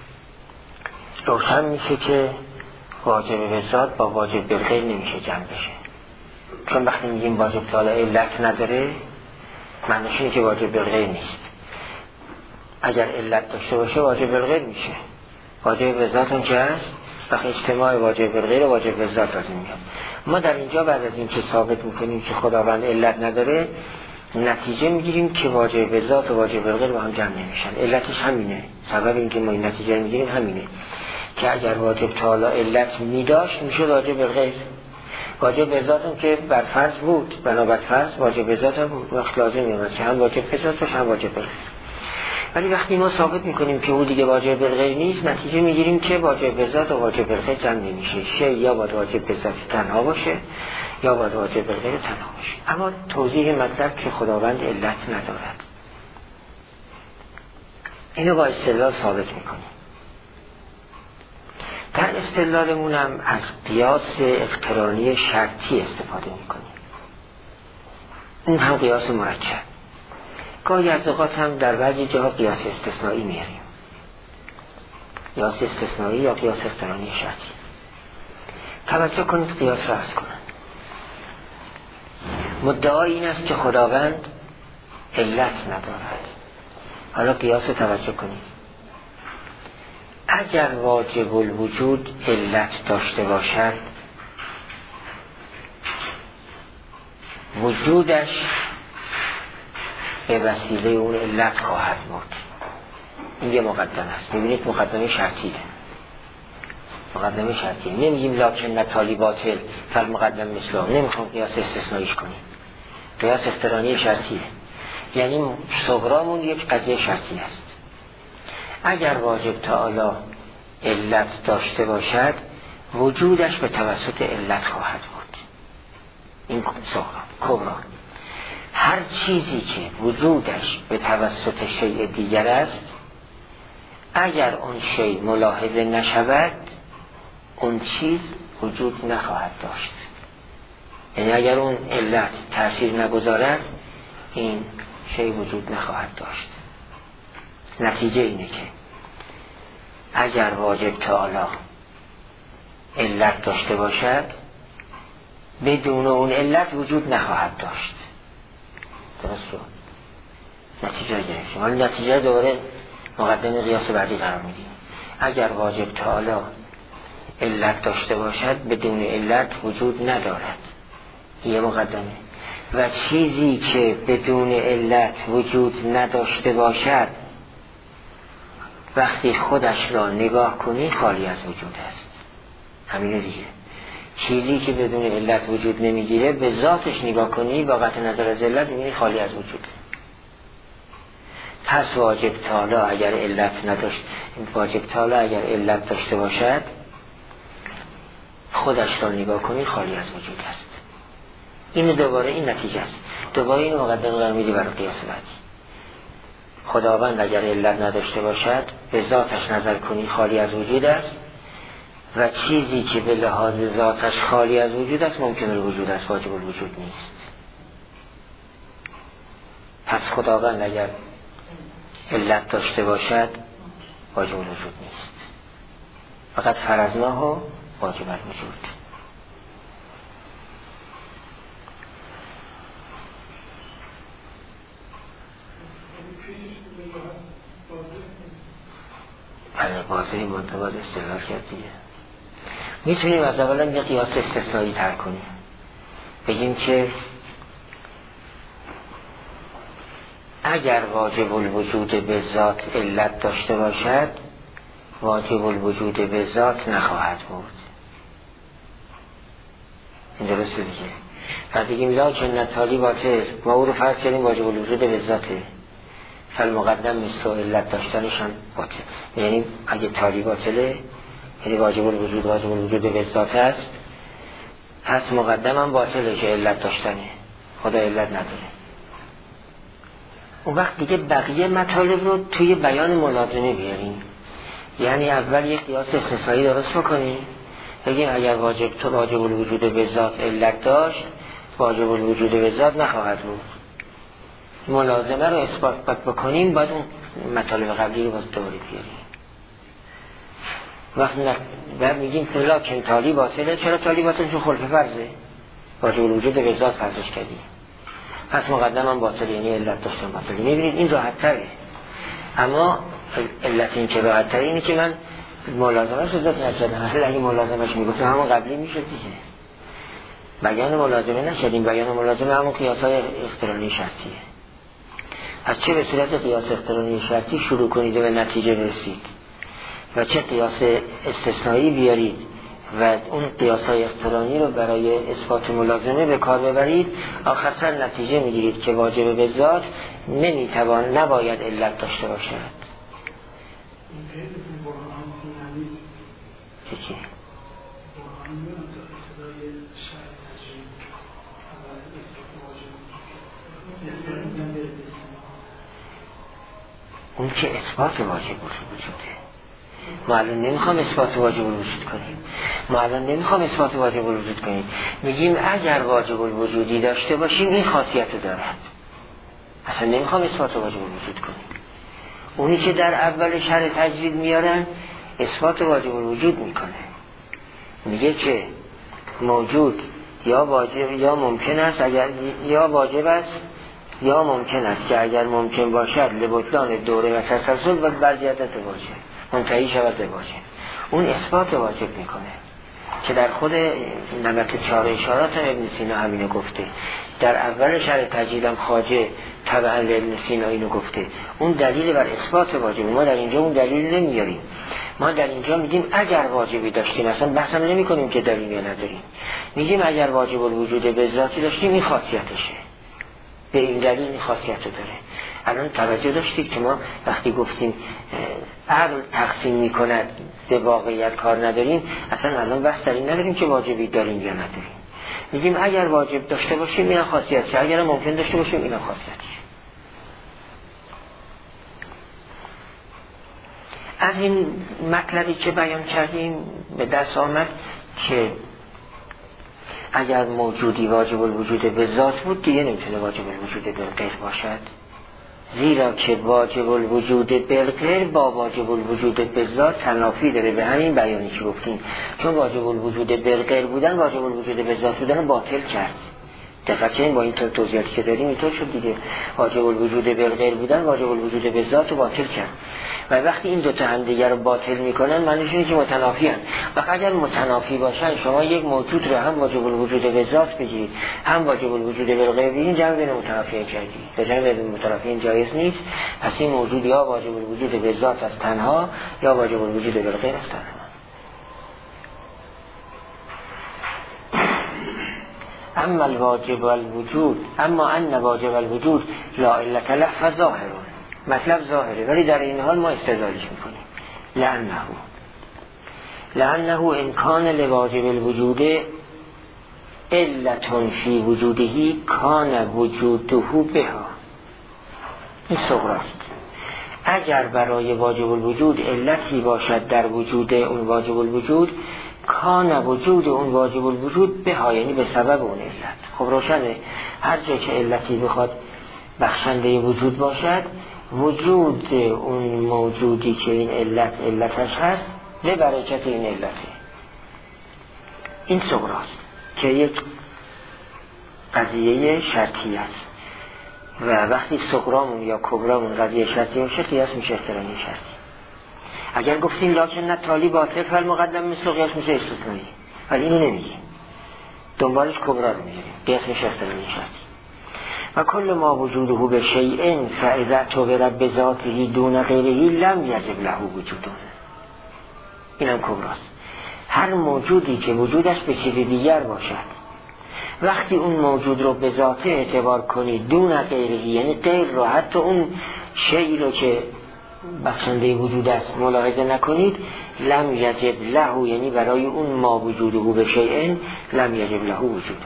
روشن میشه که واجب به ذات با واجب بالغیر نمیشه جمع بشه. چون وقتی میگیم واجب تعالی علت نداره معنیش اینه که واجب بالغیر نیست. اگر علت داشته باشه واجب بالغیر میشه. واجب به ذات اون که هست وقتی اجتماع واجب بالغیر و واجب به ذات لازم میاد. ما در اینجا بعد از این که ثابت میکنیم که خداوند علت نداره نتیجه میگیریم که واجب به ذات و واجب بالغیر با هم جمع نمیشن. علتش همینه. سبب این که ما این نتیجه میگیریم همینه که اگر واجب تعالی علت میداشت میشد واجب بالغیر. واجب به ذات هم که بر فرض بود بنابر فرض واجب به ذات هم وقت لازم میاد که هم واجب به ذات باشه هم واجب بالغیر. ولی وقتی ما ثابت میکنیم که او دیگه واجب بالغیر نیست نتیجه میگیریم که واجب به ذات و واجب بالغیر جمع نمیشه. شی یا باید واجب به ذات تنها باشه یا باید واجب بالغیر تنها باشه. اما توضیح مطلب که خداوند علت ندارد اینو با استدلال ثابت میکنیم. در استدلالمون هم از قیاس اقترانی شرطی استفاده میکنیم. اون هم قیاس مرکب. گاهی از اوقات هم در بعضی جاها قیاس استثنایی میاریم. قیاس استثنایی یا قیاس اقترانی شرطی. توجه کنید قیاس را عرض کنند. مدعا این است که خداوند علت ندارد. حالا قیاس رو توجه کنید. اگر واجب الوجود علت داشته باشد وجودش به وسیله اون علت خواهد بود. این یه مقدمه است. میبینید مقدمه شرطیه. مقدمه شرطیه. نمیگیم لکن نتالی باطل فر مقدم مثلا. نمیخوام قیاس استثنائیش کنیم. قیاس اقترانی شرطیه. یعنی صغرامون یک قضیه شرطی است. اگر واجب تعالی علت داشته باشد وجودش به توسط علت خواهد بود. این صغرا. کبرا هر چیزی که وجودش به توسط شیء دیگر است اگر اون شیء ملاحظه نشود اون چیز وجود نخواهد داشت. یعنی اگر اون علت تأثیر نگذارد این شیء وجود نخواهد داشت. نتیجه اینه که اگر واجب تعالی علت داشته باشد بدون اون علت وجود نخواهد داشت. درست شد؟ نتیجه گرفتیم. حالا نتیجه دوباره مقدمه قیاس بعدی قرار میدیم. اگر واجب تعالی علت داشته باشد بدون علت وجود ندارد. یه مقدمه. و چیزی که بدون علت وجود نداشته باشد وقتی خودش را نگاه کنی خالی از وجود است. همینه دیگه. چیزی که بدون علت وجود نمیگیره به ذاتش نگاه کنی با قطع نظر از علت میبینی خالی از وجود. پس واجب تعالی اگر علت نداشت واجب تعالی اگر علت داشته باشد خودش را نگاه کنی خالی از وجود است. این دوباره این نتیجه است. دوباره این مقدمه قرار میدی برای قیاس بعدی. خداوند اگر علت نداشته باشد به ذاتش نظر کنی خالی از وجود است و چیزی که به لحاظ ذاتش خالی از وجود است ممکن الوجود است واجب الوجود نیست. پس خداوند اگر علت داشته باشد واجب الوجود نیست. فقط فرضناه و واجب الوجود. البازه منتباد استدلال کرد دیگه. میتونیم از اولا یه قیاس استثنایی تر کنیم، بگیم که اگر واجب الوجود به ذات علت داشته باشد واجب الوجود به ذات نخواهد بود. این درسته دیگه. و بگیم لا که نتالی باطل، ما او رو فرض کردیم واجب الوجود به ذاته، فالمقدم مثل علت داشتنش هم باطل. یعنی اگه تالی باطله، یعنی واجب الوجود واجب الوجود به ذات است، پس مقدم هم باطله که علت داشتنه، خدا علت نداره. اون وقت دیگه بقیه مطالب رو توی بیان ملازمه بیاریم. یعنی اول یک قیاس استثنایی درست بکنیم، بگیم اگر واجب تو واجب الوجود به ذات علت داشت واجب الوجود به ذات نخواهد بود. ملازمه رو اثبات بکنیم، بعد اون مطالب قبلی رو باز دوباره بیاریم. وقت نه بعد میگیم فلا کن تالی باطله. چرا تالی باطله؟ چون خلف فرضه، واجب الوجود به ذات فرضش کردیم، پس مقدم هم باطله، یعنی علت داشتن باطله. میبینید این راحت تره. اما علت این که راحت تره اینه که من ملازمه رو ذات نکردم. اصلا اگه ملازمش میگفتم همون قبلی میشد دیگه. بیان ملازمه نکردیم. بیان ملازمه همون قیاسای اقترانی شرطیه. از چه به صورت قیاس اقترانی شرطی شروع کنید و به نتیجه برسید و چه قیاس استثنایی بیارید و اون قیاسای اقترانی رو برای اثبات ملازمه به کار ببرید، آخر سر نتیجه میگیرید که واجب به ذات نمیتوان نباید علت داشته باشد. چی؟ اون که اثبات واجب وجوده. ما الان نمیخوام اثبات واجب الوجود کنیم. ما الان نمیخوام اثبات واجب الوجود کنیم. میگیم اگر واجب الوجودی داشته باشیم این خاصیت رو دارد. اصلا نمیخوام اثبات واجب الوجود کنیم. اونی که در اول شرح تجوید میارن اثبات واجب الوجود میکنه. میگه که موجود یا واجب یا ممکن است، اگر یا واجب است یا ممکن است که اگر ممکن باشد لبطلان دوره و تسلسل و برجعت واجب منتهی شود به واجب. اون اثبات واجب میکنه که در خود نمک چهار اشارات هم ابن سینا همینو گفته. در اول شرح تجوید هم خواجه طبعا ابن سینا اینو گفته. اون دلیل بر اثبات واجب. ما در اینجا اون دلیل نمیاریم. ما در اینجا میگیم اگر واجبی داشتیم، اصلا بحث هم نمی کنیم که داریم یا نداریم. میگیم اگر واجب الوجود به ذاتی داشتیم این خاصیتشه، به این دلیل این خاصیت رو داره. الان توجه داشتید که ما وقتی گفتیم عقل تقسیم میکند به واقعیت کار نداریم، اصلا الان بحث در این نداریم که واجبی داریم یا نداریم. میگیم اگر واجب داشته باشیم این خاصیتشه، اگر ممکن داشته باشیم این خاصیتشه. از این مطلبی که بیان کردیم به دست آمد که اگر موجودی واجب الوجود به ذات بود دیگه نمیتونه واجب الوجود به غیر باشد، زیرا که واجب الوجود به غیر با واجب الوجود به ذات تنافی داره. به همین بیانی که گفتیم، چون واجب الوجود به غیر بودن واجب الوجود به ذات بودن باطل کرد. دقیقاً این با این توضیحاتی که داریم اینطور شد دیگه. واجب الوجود به غیر بودن واجب الوجود به ذات رو باطل کرد و وقتی این دو تا هم دیگر رو باطل میکنن معنیش اینه که متنافی هستند. و اگر متنافی باشن شما یک موجود رو هم واجب الوجود به ذات بگیرید هم واجب الوجود به غیر بگیرید، جمع بین متنافیین کردید. در جمع بین متنافیین جایز نیست. پس این موجود یا واجب الوجود به ذات از تنها یا واجب الوجود به غیر از تنها. اما الواجب الوجود اما ان واجب الوجود لا علت له فظاهر، مطلب ظاهره ولی در این حال ما استدلالش میکنیم. لعنه لعنه امکان لواجب الوجود علت فی وجوده کان وجوده بها. این صغراست. اگر برای واجب الوجود علتی باشد در وجود اون واجب الوجود، کان وجود اون واجب الوجود بها، یعنی به سبب اون علت. خب روشنه هر جا که علتی بخواد بخشنده وجود باشد، وجود اون موجودی که این علت علتش هست به برکت این علته. این صغراست که یک قضیه شرطی است و وقتی صغرامون یا کبرامون قضیه شرطی باشه قیاس میشه اقترانی شرطی. اگر گفتیم لکن نتالی باطل فالمقدم مثل قیاس میشه استثنایی، ولی اینو نمیگیم، دنبالش کبرا رو میگیریم، قیاسش اختلانی شد. و کل ما وجوده به شیء فاذا اعتبر بذاته دون غیره لم یجب له وجوده. اینم کبراست. هر موجودی که وجودش به چیز دیگر باشد، وقتی اون موجود رو به ذاته اعتبار کنید دون غیره، یعنی غیر رو، حتی اون شیئی رو که بخشنده وجود است ملاحظه نکنید، لم یجب له، یعنی برای اون ما وجوده به شیء لم یجب له وجوده.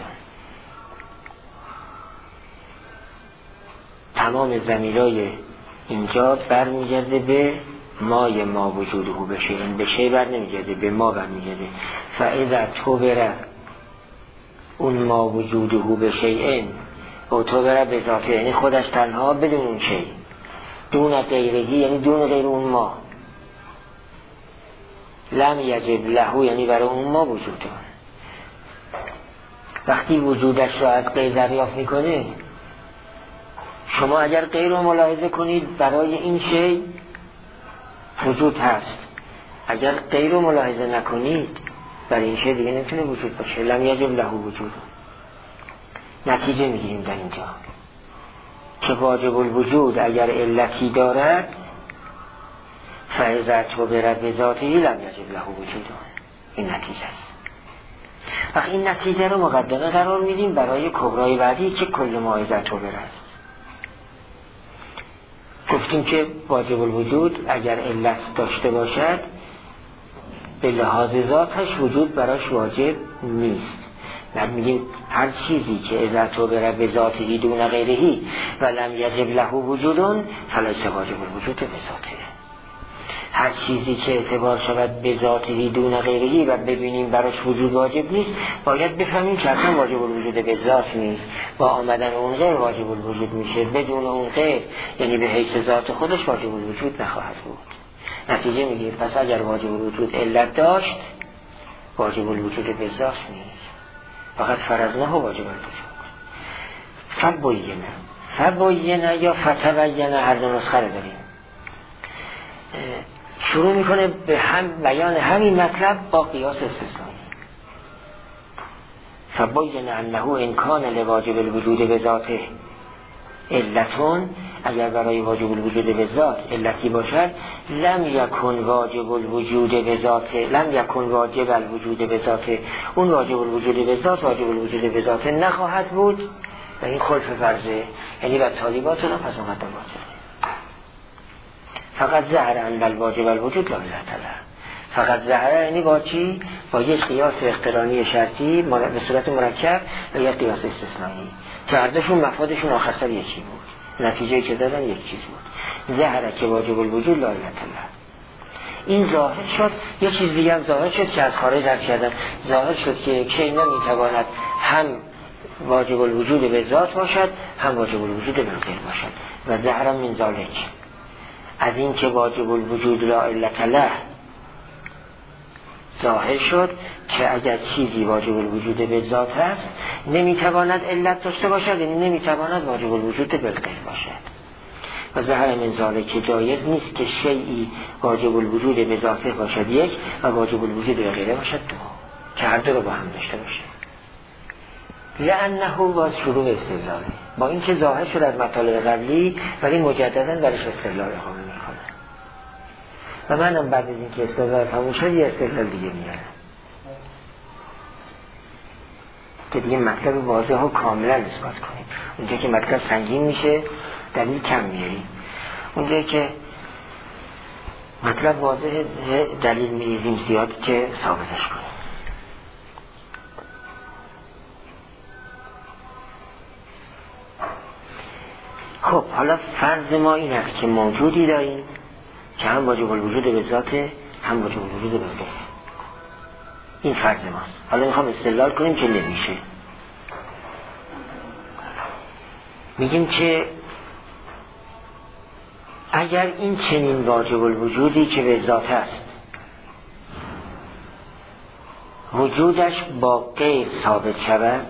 تمام ضمیرای اینجا برمیگرده به مای ما وجوده به شیء، به شیء بر نمیگرده، به ما برمیگرده. فاذا اعتبر اون ما وجوده به شیء اعتبر به ذاته، یعنی خودش تنها بدون اون شیء، دون غیره یعنی دون غیر اون ما، لم یجب له یعنی برای اون ما وجود داره. وقتی وجودش را از غیر دریافت میکنه، شما اگر غیر رو ملاحظه کنید برای این شی وجود هست، اگر غیر رو ملاحظه نکنید برای این شی دیگه نمیتونه وجود باشه، لم یجب له وجود. نتیجه میگیریم در اینجا که واجب الوجود اگر علتی دارد فاذا اعتبر بذاته لم یجب له وجود. این نتیجه است. وقتی این نتیجه رو مقدمه قرار میدیم برای کبرای بعدی که کل ما اذا اعتبر است. گفتیم که واجب الوجود اگر علت داشته باشد به لحاظ ذاتش وجود براش واجب نیست. بعد میگیم هر چیزی که اذا اعتبر بذاته دون غیره و لم یجب له وجود فلیس واجب الوجود بذاته. هر چیزی که اعتبار شود به ذاته دون غیره و ببینیم براش وجود واجب نیست، باید بفهمیم که اصلا واجب الوجود به ذات نیست، با آمدن اون غیر واجب الوجود میشه، بدون اون غیر یعنی به حیث ذات خودش واجب الوجود نخواهد بود. نتیجه میگیم پس اگر واجب الوجود علت داشت واجب الوجود به ذات نیست، فقط فرضناه واجب الوجود. فبینه فبینه یا فتبینه هر دو نسخه رو داریم. شروع میکنه به هم بیان همین مطلب با قیاس استثنایی. فبین انه ان کان لواجب الوجود به ذاته علتون، اگر برای واجب الوجود به ذات علتی باشد لم یکن واجب الوجود به ذاته لم یکن واجب الوجود به ذاته، اون واجب الوجود به ذات واجب الوجود به ذاته نخواهد بود. و این خلف فرضه، یعنی بر طالبات را پس آمد واجب. فقط ظهر ان الواجب الوجود لا علت له. فقط ظهر یعنی با چی؟ با یک قیاس اقترانی شرطی به صورت مرکب و یک قیاس استثنایی که هر دوشون مفادشون آخر سر یکی بود، نتیجه که دادن یک چیز بود. ظهر که واجب الوجود لا علت له. این ظاهر شد. یه چیز دیگه هم ظاهر شد که از خارج عرض کردم، ظاهر شد که کی نمیتواند هم واجب الوجود به ذات باشد هم واجب الوجود به غیر باشد. و ظهر من ذالک، از این که واجب الوجود لا علت له ظاهر شد که اگر چیزی واجب الوجود به ذات است نمیتواند علت داشته باشد، یعنی نمیتواند واجب الوجود به غیر باشد. و ظاهر من ذالک که جایز نیست که شیئی واجب الوجود به ذاته باشد یک و واجب الوجود به غیره باشد دو، که هر دو رو با هم داشته باشد. لأنه باز شروع استدلاله، با اینکه ظاهر شد از مطالب قبلی ولی مجددا برش استدلال اقامه میکنه. و منم بعد از اینکه استدلال تموم شد یه استدلال دیگه میارم که دیگه مطلب واضح و کاملا اثبات کنیم. اونجا که مطلب سنگین میشه دلیل کم میاریم، اونجا که مطلب واضح دلیل میریزیم زیاد که ثابتش کنیم. خب حالا فرض ما این است که موجودی داریم که هم واجب الوجود به ذاته هم واجب الوجود به غیره. این فرض ماست. حالا میخوام استدلال کنیم که نمیشه. میگیم که اگر این چنین واجب الوجودی که به ذات است وجودش با غیر ثابت شود،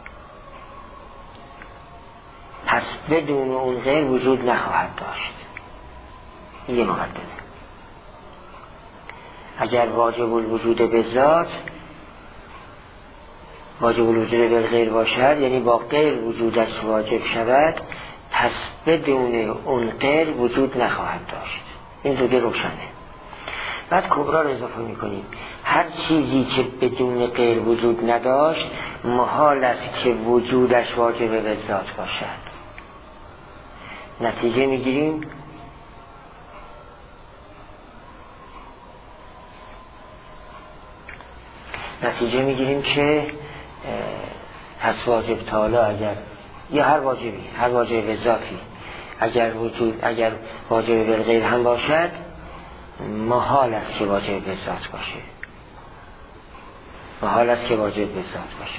پس بدون اون غیر وجود نخواهد داشت. یه مقدمه. اگر واجب الوجود به ذات واجب الوجود به غیر باشد، یعنی با غیر وجودش واجب شود، پس بدون اون غیر وجود نخواهد داشت. این دیگه روشنه. بعد کبرا رو اضافه میکنیم. هر چیزی که بدون غیر وجود نداشت محال است که وجودش واجب به ذات باشد. نتیجه میگیریم نتیجه میگیریم که پس واجب تعالی اگر یا هر واجبی هر واجب به ذاتی اگر وجود اگر واجب به غیر هم باشد محال است که واجب به ذات باشه. محال است که واجب به ذات باشه.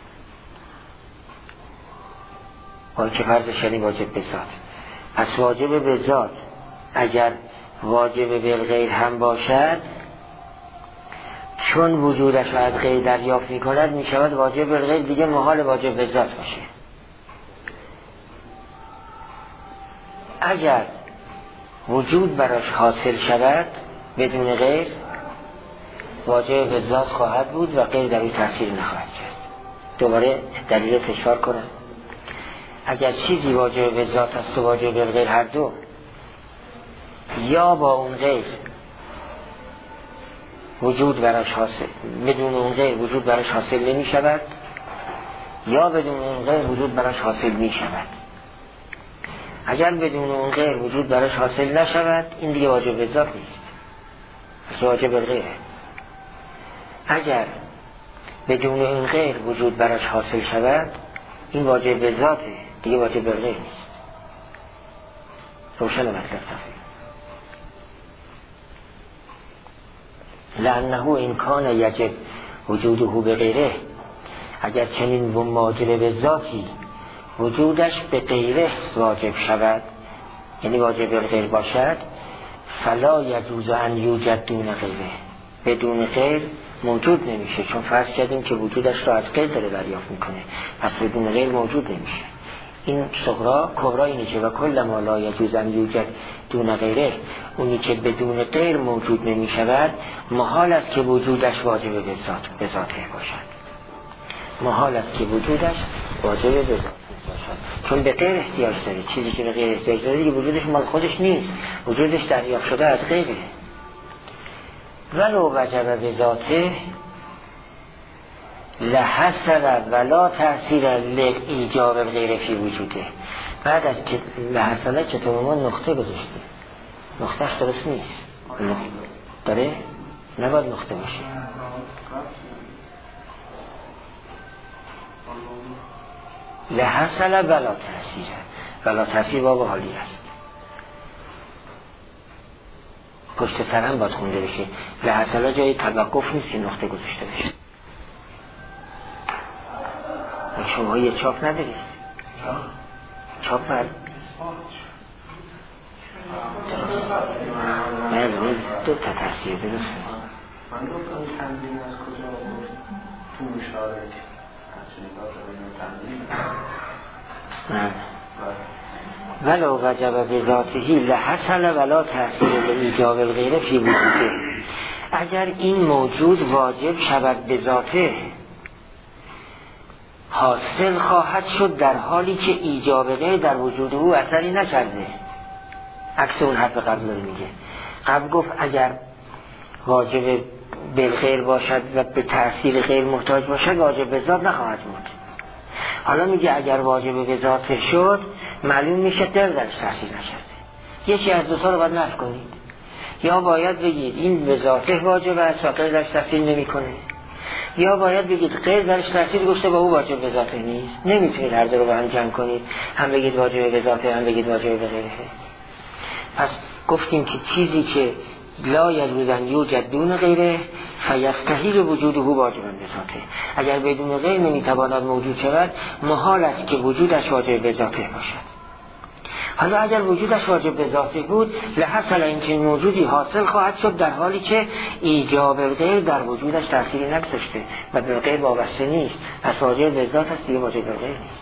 با که فرضش یعنی واجب به ذات. پس واجب به ذات اگر واجب به غیر هم باشد، چون وجودش از غیر دریافت می کند می شود واجب به غیر، دیگه محال واجب به ذات باشه. اگر وجود براش حاصل شود بدون غیر، واجب به ذات خواهد بود و غیر در این تأثیر نخواهد کرد. دوباره دلیل تکرار کنم. اگر چیزی واجب به ذات است و واجب به غیر هر دو، یا با اون غیر وجود براش حاصل بدون اون غیر وجود براش حاصل نمی شود، یا بدون اون غیر وجود براش حاصل می شود. اگر بدون اون غیر وجود براش حاصل نشود، این دیگه واجب به ذات نیست، پس واجب به غیره. اگر بدون اون غیر وجود براش حاصل شود، این واجب به ذاته، دیگه واجب به غیر نیست. روشن مطلب تفصیل. لأنه این کان یجب وجوده به غیره، اگر چنین و واجب به ذاتی وجودش به غیره واجب شود، یعنی واجب به غیر باشد، فلا یجوز ان یوجد دون غیره، بدون غیر موجود نمیشه، چون فرض کردیم که وجودش را از غیر داره دریافت میکنه، پس بدون غیر موجود نمیشه. این صغرا کبرا اینه که و کل ما لا یجوز ان یوجد دون غیره، اونی که بدون غیر موجود نمیشود محال است که وجودش واجب به ذات به ذاته باشد. محال است که وجودش واجب به ذات باشد، چون به غیر احتیاج داره. چیزی که به غیر احتیاج داره دیگه وجودش مال خودش نیست، وجودش دریافت شده از غیره. ولو وجب به ذاته لحصل ولا تأثیر ایجاب الغیر فی وجوده. بعد از که لحصل چطور ما نقطه گذاشته، نقطهش درست نیست داره، نباید نقطه باشه. لحصل ولا تأثیر، ولا تأثیر باب حالی است، پشت سر هم باید خونده بشه. لحصل جای توقف نیست که نقطه گذاشته بشه. شما یه چاپ ندارید؟ چاپ بر بله دو تا تصویر درسته. من گفتم تنظیم از کجا تو مشارک ولو وجب به ذاتهی لحصل ولا تأثیر ایجاب الغیر فی وجوده. اگر این موجود واجب شود به ذاته، حاصل خواهد شد در حالی که ایجاب غیر در وجود او اثری نکرده. عکس اون حرف قبل رو میگه. قبل گفت اگر واجب بالغیر باشد و به تأثیر غیر محتاج باشد واجب به ذات نخواهد بود. حالا میگه اگر واجب به ذات شد معلوم میشه غیر درش تأثیر نکرده. یکی از دو تا رو باید نفی کنید، یا باید بگید این به ذاته واجب است و غیر درش تأثیر نمیکنه، یا باید بگید غیر درش تأثیر گذاشته و او واجب به ذاته نیست. نمیتونید هر دو رو با هم جمع کنید، هم بگید واجب به ذاته هم بگید واجب به غیره. پس گفتیم که چیزی که لا یجوز ان یوجد دون غیره فیستحیل وجوده واجبا به ذاته، اگر بدون غیر نمیتواند موجود شود محال است که وجودش واجب به ذاته باشد. حالا اگر وجودش واجب به ذاته بود لحصل اینکه موجودی حاصل خواهد شد در حالی که ایجاب غیر در وجودش تأثیری نگذاشته و به غیر وابسته نیست، پس واجب به ذات است دیگه واجب به غیر نیست.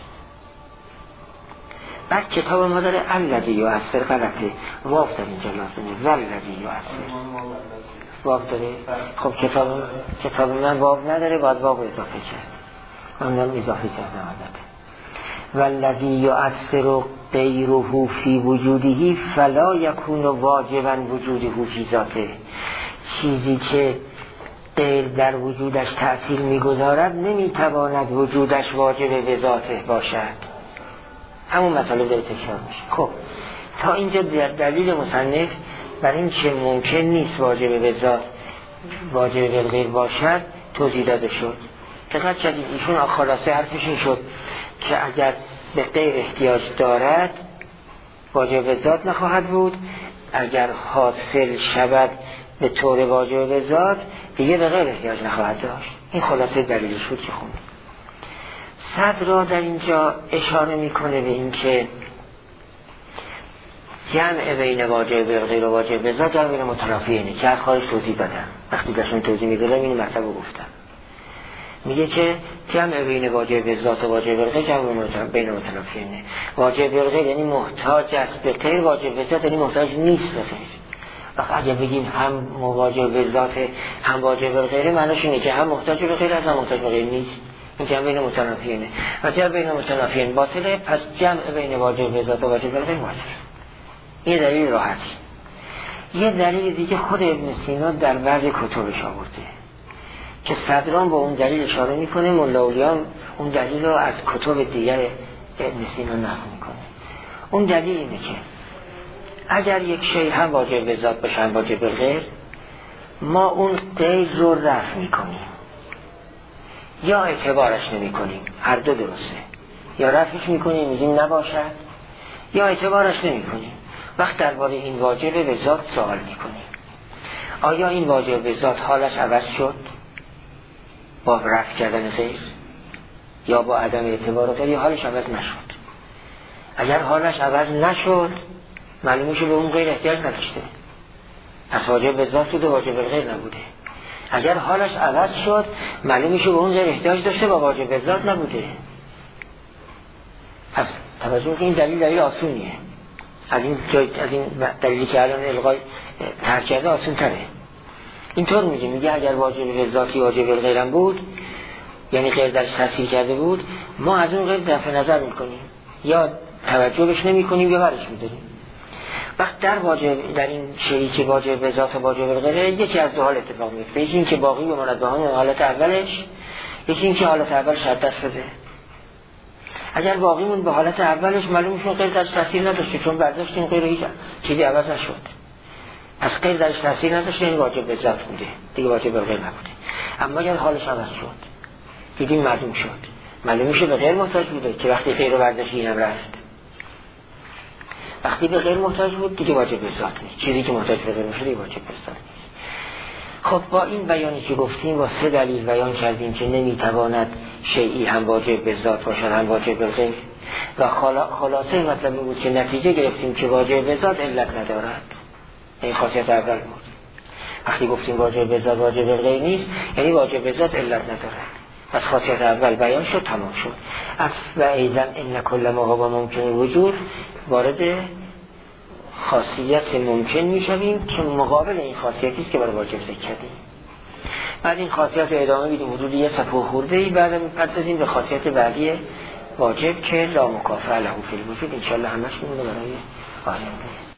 بعد کتاب ما داره الذی یؤثر غلطه، واو در اینجا لازمه، والذی یؤثر باب داره؟ خب کتاب کتاب من باب نداره، باید باب اضافه کرد. من هم اضافه کردم البته. والذی یؤثر غیره فی وجوده فلا یکون واجبا وجوده فی ذاته. چیزی که غیر در وجودش تأثیر میگذارد نمیتواند وجودش واجب به ذاته باشد. همون مطالب داره تکرار میشه. خب تا اینجا دلیل مصنف بر این که ممکن نیست واجب به ذات واجب به غیر باشد توضیح داده شد. دقت کردید ایشون خلاصه حرفش این شد که اگر به غیر احتیاج دارد واجب به ذات نخواهد بود، اگر حاصل شود به طور واجب به ذات دیگه به غیر احتیاج نخواهد داشت. این خلاصه دلیلش بود که خوند. صدر در اینجا اشاره میکنه به این که جمع بین واجب به غیر و واجب به ذات در بین متنافیینه که از خارج توضیح دادم. وقتی داشتم توضیح میدادم این مطلب رو گفتم. میگه که جمع بین واجب به ذات و واجب به غیر جمع بین متنافیینه. واجب به غیر یعنی محتاج است به غیر، واجب به ذات یعنی محتاج نیست به غیر. وقت اگر بگیم هم واجب به ذات هم واجب به غیر معنیش اینه که هم محتاج به غیر هم محتاج به غیر نیست. این جمع بین متنافیینه. و جمع بین متنافیین باطله، پس جمع بین واجب به ذات و واجب به غیر باطله. این دلیل راحتی. یه دلیل دیگه خود ابن سینا در بعض کتبش آورده که صدران با اون دلیل اشاره میکنه، ملا اولیان اون دلیل رو از کتب دیگر ابن سینا نقل میکنه. اون دلیل اینه که اگر یک شی هم واجب به ذات باشه هم واجب به غیر، ما اون غیر رو رفع میکنیم یا اعتبارش نمی کنیم، هر دو درسته. یا رفعش میکنیم میگیم نباشد یا اعتبارش نمی کنیم. وقت درباره این واجب به ذات سوال میکنیم آیا این واجب به ذات حالش عوض شد با رفع کردن غیر یا با عدم اعتبار غیر، یا حالش عوض نشد؟ اگر حالش عوض نشد معلومه که به اون غیر احتیاج نداشته، پس واجب به ذات بود و واجب به غیر نبوده. اگر حالش عوض شد معلومه که به اون غیر احتیاج داشته و واجب به ذات نبوده. پس توجه که این دلیل دلیل آسونیه. از این جای از این دلیلی که الان الغای ترک کرده آسون تره. اینطور میگه میگه اگر واجب به ذاتی واجب به غیرم بود، یعنی غیر درش تاثیر کرده بود، ما از اون غیر دفع نظر میکنیم یا توجه بهش نمیکنیم یا برش میداریم. وقت در واجب در این شیئی که واجب به ذات و واجب به غیره یکی از دو حال اتفاق میفته. یکی این که باقی بماند به همون حالت اولش، یکی این که حالت اولش از دست بده. اگر باقیمون به حالت اولش معلومه که غیر درش تاثیر نداشته، چون برداشتیم غیر هیچ چیزی عوض نشد. از غیر درش تاثیر نداشته، این واجب به ذات بوده، دیگه واجب به غیر نبوده. اما اگر حالش عوض شد دیدیم معلوم شد، معلومه که به غیر محتاج بوده که وقتی غیر رو برداشتی هم رفت. وقتی به غیر محتاج بود دیگه واجب به ذات نیست. چیزی که محتاج به غیر باشه دیگه واجب به ذات نیست. خب با این بیانی که گفتیم با سه دلیل بیان کردیم که نمیتواند شیئی هم واجب به ذات باشد هم واجب به غیر، و خلاصه مطلب بود که نتیجه گرفتیم که واجب به ذات علت ندارد. این خاصیت اول بود. وقتی گفتیم واجب به ذات واجب به غیر نیست یعنی واجب به ذات علت ندارد. پس خاصیت اول بیان شد، تمام شد. از و ایضا ان کل ما هو ممکن وجود وارد خاصیت ممکن میشویم که مقابل این خاصیتی است که برای واجب ذکر کردیم. بعد این خاصیت رو ادامه میدیم حدود یه صفحه خورده‌ای، بعد میپردازیم به خاصیت بعدی واجب که لا مکافئه له فی الوجود. ان شاء الله همش میمونه برای آینده.